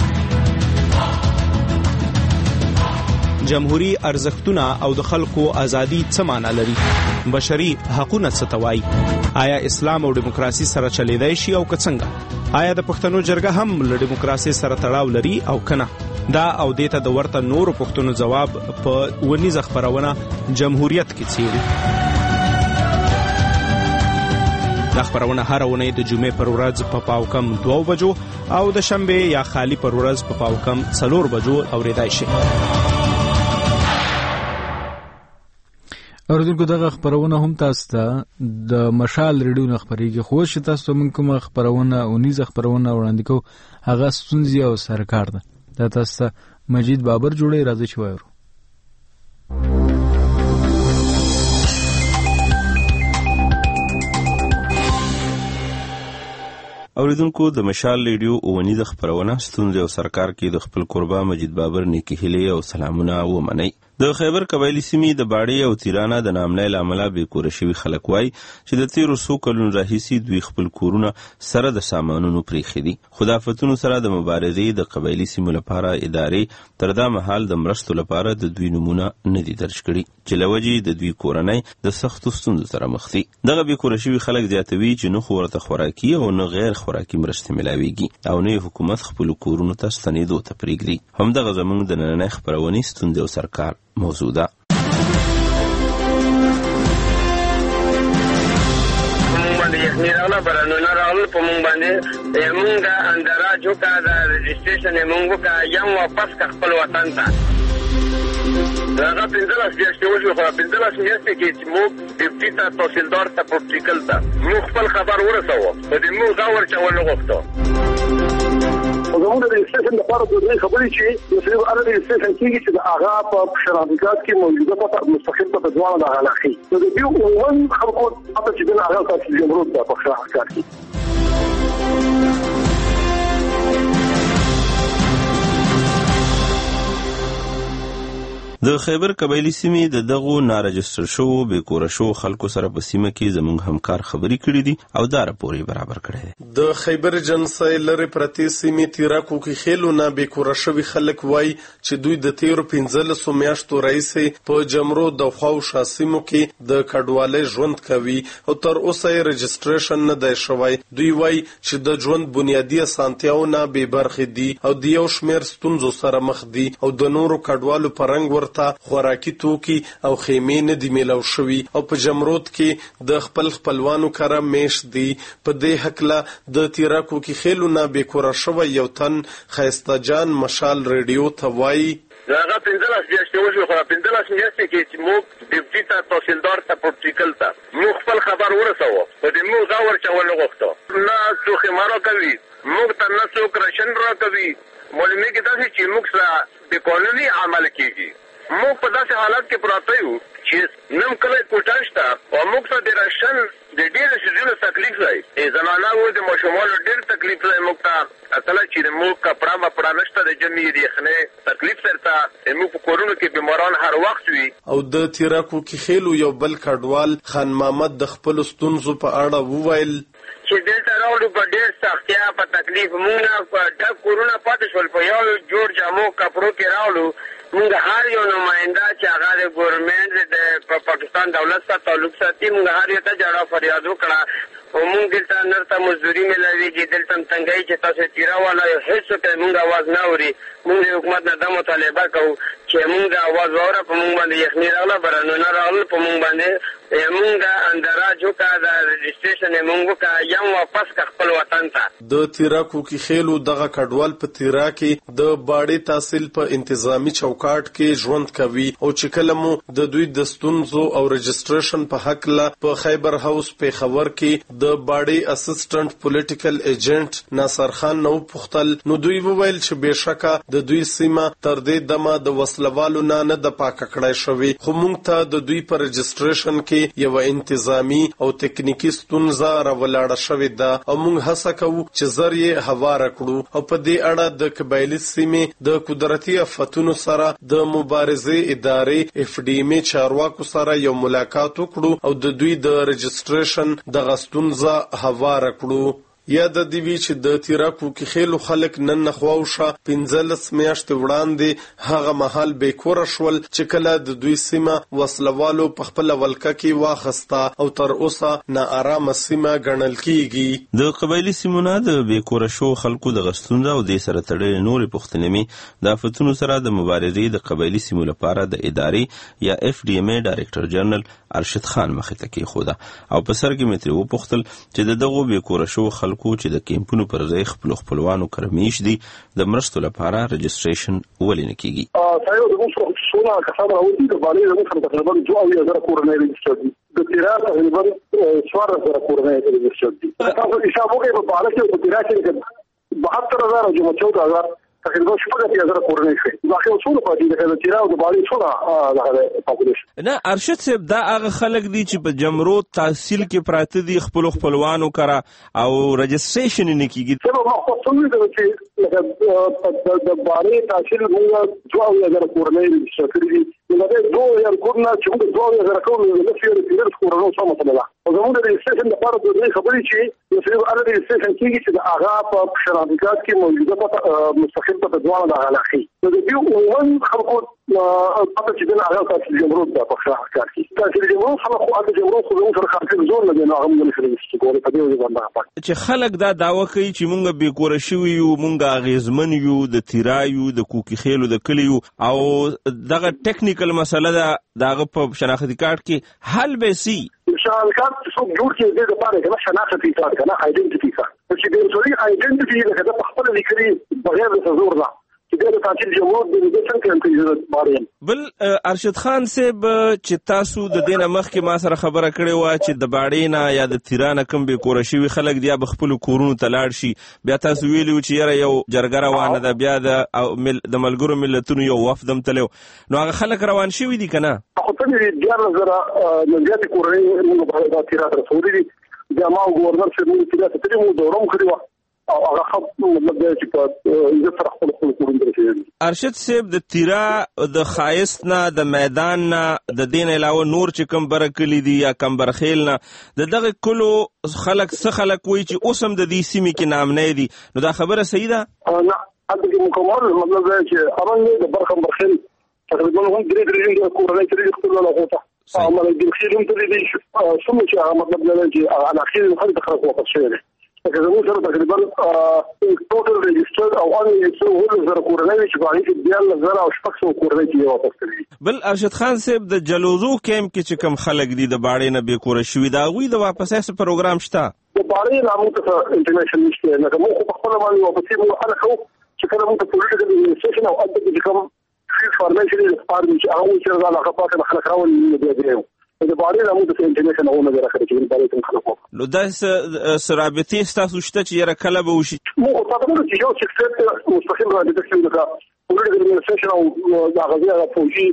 جمهوری ارزښتونه او د خلکو ازادي څه معنا لري؟ بشري حقوقونه څه ته وایي؟ آیا اسلام او دیموکراسي سره چلیدای شي او که څنګه؟ آیا د پښتنو جرګه هم له دیموکراسي سره تړاو لري او کنه؟ دا او دیته د ورته نورو پښتنو جواب په ونیزه خبرونه جمهوریت کې څیړي. دا خبرونه هر ونې د جمعې پر ورځ په پاو کم دوه بجو او د شنبه یا خالی پر ورځ په پاو کم څلور بجو اوریدای شي. اوریدونکو دغه خبرونه هم تاسو ته د مشال ریډیو نه خبرېږي. خو چې تاسو ته موږ کومه خبرونه او نیزه خبرونه وړاندې کوو هغه ستونزې او سرکار ده. دا تاسو ته مجید بابر جوړی راځي چې وایو. اوریدونکو د مشال ریډیو اونیزه خبرونه ستونزې او سرکار کې د خپل قربا مجید بابر نیکی هیلې او سلامونه ومني. د خیبر قبایلی سیمې د باړې او تیرانه د نامنۍ له امله بې کوره شوي خلک وایي چې د تیرو څو کلونو راهیسې دوی خپل کورونه سره د سامانونو پرېښي دي. خو د آفتونو سره د مبارزې د قبایلي سیمو لپاره ادارې تر دا مهال د مرستو لپاره د دوی نومونه نه دي درج کړي چې له وجې د دوی کورنۍ د سختو ستونزو سره مخ دي. دغه بې کوره شوي خلک زیاتوي چې نه خو ورته خوراکي او نه غیر خوراکي مرستې ملاویږي او نه حکومت خپلو کورونو ته ستنېدو ته پرېږدي. همدغه زموږ د نننۍ خپرونې ستونزې او سرکار موضوع ده. یخنی راغله برانونه راغله په مونږ باندې مونږ د اندراج وکړه د رجسټریشن یې مونږ وکړه یم واپس کړه خپل وطن ته. هغه پنځلس میاشتې وشوې خو پنځلس میاشتې کې چې موږ ډیپټي ته تحصیلدار ته پروتیکل ته موږ خپل خبر ورسوو خو د موږ دا ورچول نه غوښتو. زموږ د رجسټریشن لپاره د دوی خبرې چې د صرف هغه رجسټریشن کېږي چې د هغه په شرافیکات کې موجوده په مستقل په ځوان د هغه لخي نو د دې عموما خلکو هغه چې د هغه تاسو جمهوریت په شرافیکات کې د خیبر قبایلی سیمې د دغو نارجستر شو بې کوره شو خلکو سره په سیمه کې زموږ همکار خبري کړي دي او دا راپور برابر کړی دی. د خیبر جنسای لرې پرتې سیمې تیراکو کې خېلو نه بې کوره شوي خلک وایي چې دوی د تیرو پنځلسو میاشتو راهیسې په جمرو د خواوشا سیمو کې د کډوالۍ ژوند کوي او تر اوسه یې رجسټریشن نه دی شوی. دوی وایي چې د ژوند بنیادي اسانتیاونه بې برخې دي او د یو شمېر ستونزو سره مخ دي او د نورو کډوالو په رنګ ورته خوراکي توکي او خیمې نه دي میلاو شوي او په جمرود کې د خپل خپلوانو کره میش دي. په دې هکله د تیراکو کې خېلو نه بې کوره شوی یو تن ښایسته جان مشال ریډیو ته وایي هغه پنځلس میاشتې وشوې خو پنځلس میاشتې کې چې موږ ډیپټي ته تحصیلدار ته پروتوکل ته موږ خپل خبر ورسوو په دې موږ دا ورچول غوښتو نه څوک یې ما راکوي موږ ته نه څوک راشن راکوي معلومې کې داسې چې موږ سره بې قانوني عمل کېږي. موږ په داسې حالت کې پراته یو چې نم کله کوټه شته او موږ ته د راشن د ډېرو څیزونو تکلیف دی زنانه و د ماشومانو ډېر تکلیف دی موږ ته کله چې موږ کپړه مپړه نشته د جمعې د یخنۍ تکلیف سرته موږ په کورونو کې بیماران هر وخت وي. او د تیراکو کې خېلو یو بل کډوال خان محمد د خپلو ستونزو په اړه وویل چې دلته راوړو په ډېر سختیا په تکلیف موږ په ډک کورونه پاتې شول په یو جوړ جامو کپړو کې راوړو موږ هر یو نماینده چې هغه د ګورنمنټ د پاکستان دولت سره تعلق ساتي موږ هر یو ته جړه فریاد وکړه او موږ دلته نرته مزدوري ملويږي دلته تنګي چې تاسو تیرا والا هیڅ څه موږ आवाज نه اوري. موږ د حکومت نه د مطالبه کوو چې موږ د आवाज وره په موږ باندې یخني راغله برانونه راغله په موږ باندې موږ د اندراج وکړه د رجسټریشن موږ وکړه یم واپس خپل وطن ته. د تیراکو کې خېلو دغه کډوال په تیرا کې د باړې تحصیل په انتظامی چوکاټ کې ژوند کوي او چې کله مو د دوی د ستونزو او رجسټریشن په حق له په خیبر هاوس په خبر کې د باړې اسسټنټ پولیټیکل ایجنټ ناصر خان نو پختل نو دوی وویل چې بهشکه د دوی سیمه تر دې دمه د وسلوالو نه نه د پاک کړای شوی خو موږ ته د دوی پر رجسټریشن کې یو انتظامی او تکنیکی ستونزه راولاړه شوې ده او موږ هڅه کوو چې زر یې هواره کړو او په دې اړه د قبایلی سیمې د قدرتي آفتونو سره د مبارزې ادارې اف ډي ام چارواکو سره یو ملاقات وکړو او د دوی د رجسټریشن د غستونزه هواره کړو. یا د دې وی چې د تیراکو کې خېلو خلک نن نخواوشه پنځلس میاشتې وړاندې هغه محل بې کوره شول چې کله د دوی سیمه وسلوالو په خپل ولکه کې واخسته او تر اوسه ناارامه سیمه ګڼل کیږي. د قبایلی سیمونه د بې کوره شو خلکو د غستونزه او د سره تړلې نورې پوښتنې د آفتونو سره د مبارزې د قبایلی سیمو لپاره د ادارې یا اف ډي ام ډایریکټر جنرال ارشد خان مخې ته کېښوده او په سر کې مې ترې وپوښتل چې د دغو بې کوره شو خلکو چې د کیمپونو پر ځای خپل خپلوانو کرمیش دي د مرستو لپاره رجسټریشن ولې نه کیږي. تاسو د موږ څونه کسان راوړي د باندې موږ سره تقریبا دوه اویا زره کورنۍ رجسټر دي د تیرا تقریبا څوار زره کورنۍ رجسټر دي. تاسو حساب وکړئ په بالا کې د تیرا کې بهتر هزار او چودہ هزار تقریبا شپږ هزار کورنۍ شي. باقي څونه پاتې د تیرا او د بالا څونه دغه پاپولیشن نه ارشد صاحب دا هغه خلک دي چې په جمرو تحصیل کې پراته دي خپل خپلوانو کرا او رجسټریشن نه کیږي. څه ما خو څنګه چې لکه د بالا تحصیل موږ دوه هزار کورنۍ رجسټر کړې دي. نو دا دوه هزار کورنۍ چې موږ دوه هزار کورنۍ د فیر تیرا کورنۍ څه مطلب ده او زموږ د رجسټریشن لپاره د دې خبرې چې د فیر ال رجسټریشن کیږي چې د هغه په شرافیکات کې موجوده مستقل په ځوان د علاقه د دې عموما خلکو په چې د هغه تاسو جمهور د په شرافیکات کې تاسو د جمهور خلکو د جمهور خو زموږ سره خاطر زور نه دی نو هغه موږ سره چې ګوري په دې باندې چې خلک دا داوا کوي چې مونږ به کور شو یو مونږ اغیزمن یو د تیرایو د کوکی خېلو د کلیو او دغه ټیکنیکل مسله دا دغه په شناختی کارت کې حل به سي شناختی کارت څو جوړ کې د لپاره کنه شناختی کارت کنه آیډنټیټی کارت چې د ټولي آیډنټیټی لکه د خپل لیکري بغیر د زور نه چې د تحصیل جمهور د دې څنګه کوي بارین بل ارشد خان صاحب چې تاسو د دینه مخکې ما سره خبره کړې و چې د باړینا یا د تیرانه کم به کور شي خلک دی به خپل کورونو تلاړ شي بیا تاسو ویلو چې یاره یو جرګه روانه ده بیا د د ملګرو ملتونو یو وفدم تلو نو هغه خلک روان شي دي کنه خو ته دې ډیر زره نږدې کورنۍ موږ په دې تیرا رسولې دي د ما ګورنر چې موږ تیرا ته موږ دوروم کړو او هغه خپل مطلب دی چې په عزت سره خپل خپل کورونه درشي. ارشد صاحب د تیرا د خایست نه د میدان نه د دین علاوه نور چې کم برکلی دي یا کم برخیل نه د دغه کلو خلک څه خلک وایي چې اوس هم د دې سیمې کې نامنې دي، نو دا خبره صحیح ده؟ نه هغه کې مکمل مطلب دی چې اوبنګ د برخم برخیل تقریبا هم درې درې کورونه چې خپل له غوته عمل د خیرون ته دي سمو چې هغه مطلب دی چې على اخر خلک خلک وقف شوی دی. لکه زموږ سره تقریبا ټوټل ريجستر او ان یو څو زره کورونه چې باندې کې دیال زره او شپږ سو کورونه کې واپس کړي. بل ارشد خان صاحب د جلوزو کیمپ کې چې کم خلک دي د باړې نه به کور شوي دا غوي د واپسې پروګرام شته د باړې نامو ته انټرنیشنل نشته لکه موږ په خپل باندې واپسې موږ خلک خو چې کله موږ په پولیټیکل ایډمنسټریشن او اته کې کوم فارمیشن ډپارټمنټ چې هغه چې دا هغه پاتې خلک راولي دی دی د باندې نامو د انټرنیشنل هغه نه راخره چې باندې کوم خلک نو دا سرابطي ستاسو شته چې یره کله به وشي موږ تاسو ته چې یو څه مستقیم رابطه کوي دا پولیټیکل ایډمنسټریشن او دا غوښتنه فوجي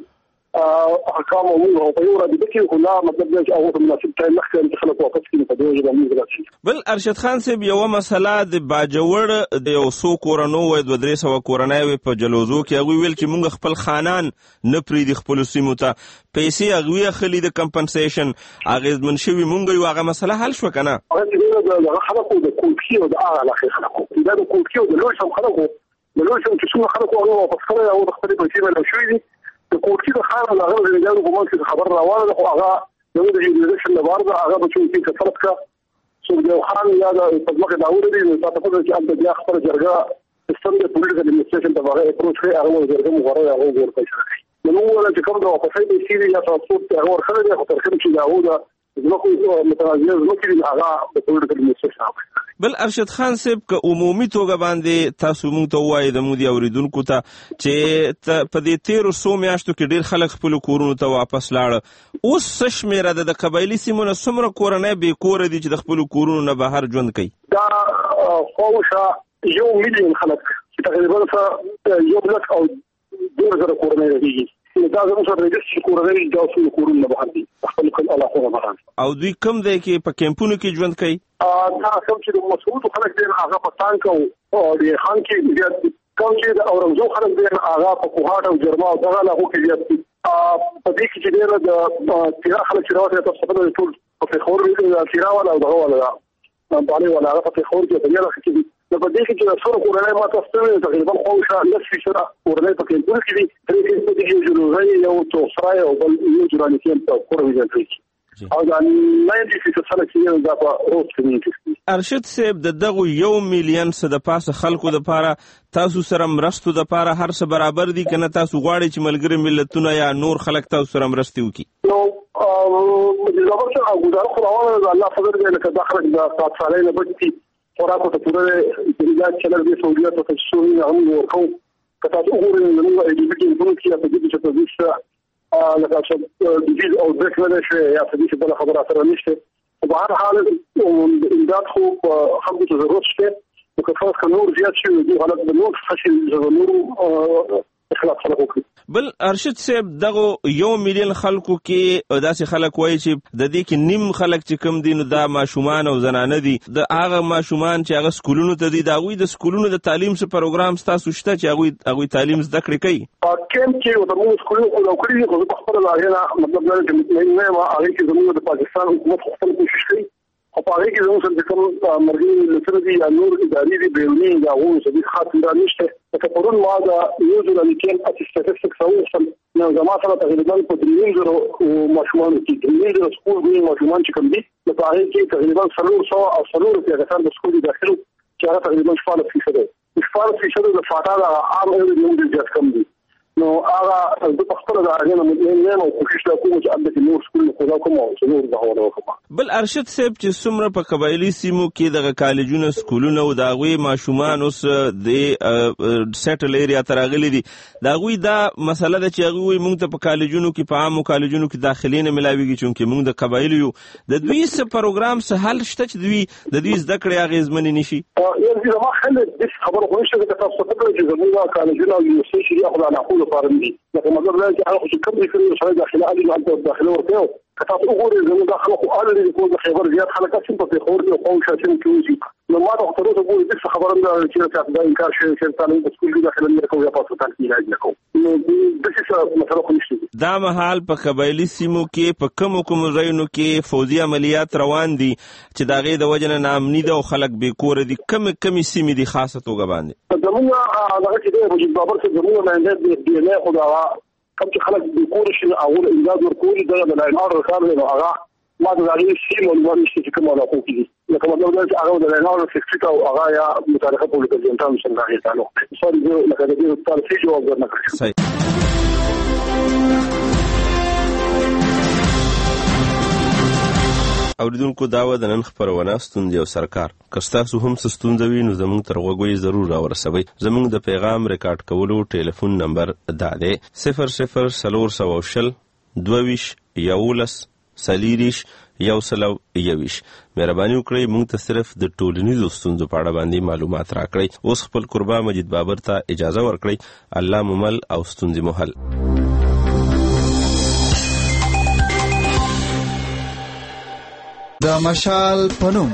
احکام او موږ په یو رابطه کې خو لا مطلب دی چې هغه مناسب ټایم مخکې چې خلک واپس کړي په دې ځای باندې راځي. بل ارشد خان صاحب یو مسله د باجوړ د یو سو کورونو و د درې سو کورنۍ په جلوزو کې هغه ویل چې موږ خپل خانان نه پری د خپل سیمو ته پیسې هغه خلی د کمپنسیشن هغه منشوي مونږ یو هغه مسله حل شو کنه. هغه د خلکو د کوټي او د اعلی خلکو دا د کوټي او د لوی سم خلکو د لوی سم چې څو خلکو هغه واپس کړي او د خپل پیسې له شوې دي د کوټي د خان له هغه د جوړ کومه چې خبر راوړل خو هغه د یوډیشن لپاره هغه به چې کې کثرت کا څو یو خان یا د پدمکه داوود دی تاسو په دې چې ان د خپل جرګه سیستم د پولیټیکل ایډمنسټریشن د باندې اپروچ کوي هغه جرګه مغره هغه ورته شي نو ولا چې کوم د واپسې د سیری یا تاسو ته هغه ورخره دی خو تر څو چې داوود زموږ متوازی زموږ د هغه د پولیټیکل ایډمنسټریشن. بل ارشد خان صاحب که عمومي توګه باندې تاسو مونږ ته وایي د مودي اوریدونکو ته چې په دې تیرو سو میاشتو کې ډیر خلک خپل کورونو ته واپس لاړ اوس څه شمیره د قبایلی سیمونو څومره کورنۍ به کور دي چې د خپل کورونو نه بهر ژوند کوي؟ دا خو یو میلیون خلک چې تقریبا یو لک او ډیر زره کورنۍ دي دا زموږ سره ريجستر کورنۍ د اوسو کورونو نه بهر دي خپل کل علاقه بهر او دوی کوم دی کې په کیمپونو کې ژوند کوي؟ دا کوم چې د مسعود خلک دي هغه په تانک او د خان کې زیات کوم چې د اورنګزو خلک دي هغه په کوهاټ او جرما او دغه علاقو کې زیات دي. په دې کې چې د تیرا خلک چې راوته تاسو په ټول په خور د تیرا ولا او دغه ولا باندې ولا هغه په خور کې په یوه کې دي نو په دې کې چې څو کورنۍ ما تاسو ته تقریبا خو شاله لږ فیصد کورنۍ په کې دي چې درې کې یو جوړوي یو توسرای او بل یو جوړانی کې په کورنۍ کې او دا ناینټي فیصد خلک چې دا په اوس کې. ارشد صاحب د دغه یو میلیون څخه د پاسه خلکو د پاره تاسو سره مرستو د پاره هر څه برابر دي کنه تاسو غواړئ چې ملګری ملتونه یا نور خلک تاسو سره مرستي وکړي؟ نو زموږ څخه غوډه خو راوړل الله فضل دې لکه داخله د سات سالي نه بچي خوراکو ته پوره د چلر دې سہولت او تشوي هم ورکو کته وګورئ نو موږ دې دې په کې په دې چې په دې لکه چې د دې او د څه نه شي یا په دې بل خبره سره نشته په هر حال امداد خو هم د ضرورت شته او که خاص نور زیات شي د حالت د نور فشل نور اخلاق خلق وکړي. بل ارشد صاحب دغه یو میلیون خلکو کې داسې خلک وایي چې د دې کې نیم خلک چې کم دي نو دا ماشومان او زنانه دي د هغه ماشومان چې هغه سکولونو ته دي دا غوي د سکولونو د تعلیم څخه پروګرام تاسو شته چې هغه هغه تعلیم زده کړې کوي؟ کم چې د موږ سکولونو او کړي خو په خپل لاهره مطلب نه چې نه ما هغه چې زموږ د پاکستان حکومت خپل کوشش کوي او په هغه کې زموږ سره کوم مرګي لسره دي یا نور اداري دي بیرونی دا غو څه دي خاطر نشته چې پرون ما دا یو ځل لیکل چې سټاتستیکس او نو زما سره تقریبا په دریم زرو ماشومان کې دریم زرو سکول دی ماشومان چې کوم دي په هغه کې تقریبا څلور سوه او څلور په هغه د سکول داخلو چې هغه تقریبا شپږ فیصد دی شپږ فیصد د فاټا د عام ایرو د زیات کم دي نو هغه د پختره د هغه نه نه نو کوشش کوم چې اند کې نور سکول خدا کوم او نور د هوا وکړه. بل ارشد صاحب چې څومره په قبایلی سیمو کې د کالجونو سکولونو او د غوي ماشومان اوس د سیټل ایریا ترغلي دي دا غوي دا مسله ده چې غوي موږ ته په کالجونو کې په عامو کالجونو کې داخلي نه ملاويږي چې موږ د قبایلی یو د دوی څه پروګرام څه حل شته چې دوی د دوی زده کړې هغه ځمنې نشي؟ یو ځل ما خلک د خبرو کوم چې تاسو ته چې زموږ کالجونو یو څه شي خو نه خو فارم دي لکه مطلب دا چې هغه چې کوم ذکر سره داخله علي او داخله ورته کته وګورئ زموږ د خلکو اړلې کو د خبر زیات خلک چې په خور دي او شاشن کوي نو ما د خبرو ته وګورئ چې خبرم دا چې تاسو دا انکار شوی چې تاسو په سکول کې داخله نه کوي یا په ستاسو کې راځي کوم نو د څه مسله خو نشته دا مهال په قبایلی سیمو کې په کوم کوم ځایونو کې فوزي عملیات روان دي چې دا غي د وجنه نامنی ده او خلک به کور دي کم کم سیمې دي خاصه توګه باندې زموږ هغه چې د وجود بابر څخه زموږ باندې د دی نه خدا کوم چې خلک د کور شي او امداد ورکوي دا د لاینار کار دی هغه ما د غوړي سیمه ولور نشي چې کومه راکو کیږي لکه مطلب دا چې هغه د لاینار سکرټ او هغه یا متعلقه پولیټیکل جنټان څنګه تعلق سوري زه لکه د دې تاسو جواب ورنکړم صحیح اوریدونکو دا و د نن خبرونه ستوندې او سرکار کستاسو هم ستوندوي نو زموږ تر غوږی ضرور راورسوي زموږ د پیغام ریکارډ کولو ټلیفون نمبر دا دی صفر صفر سلور سو شل دویش یولس سلیریش یو سلو یویش مهرباني وکړئ موږ ته صرف د ټولنیزو ستونزو په اړه باندې معلومات راکړئ اوس خپل قربا مجید بابر ته اجازه ورکړئ الله ممل او ستونزې محل د مشال پنوم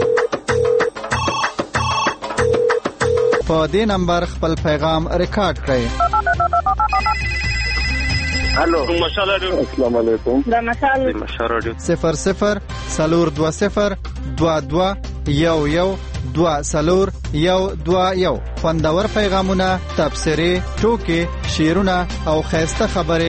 په دې نمبر خپل پیغام ریکارډ کړئ. الو مشال رادیو السلام علیکم د مشال مشال رادیو صفر صفر سلور دو صفر دو دو یو یو دو سلور یو دو یو خوندور پیغامونه تبصرې ټوکې شعرونه او خیسته خبرې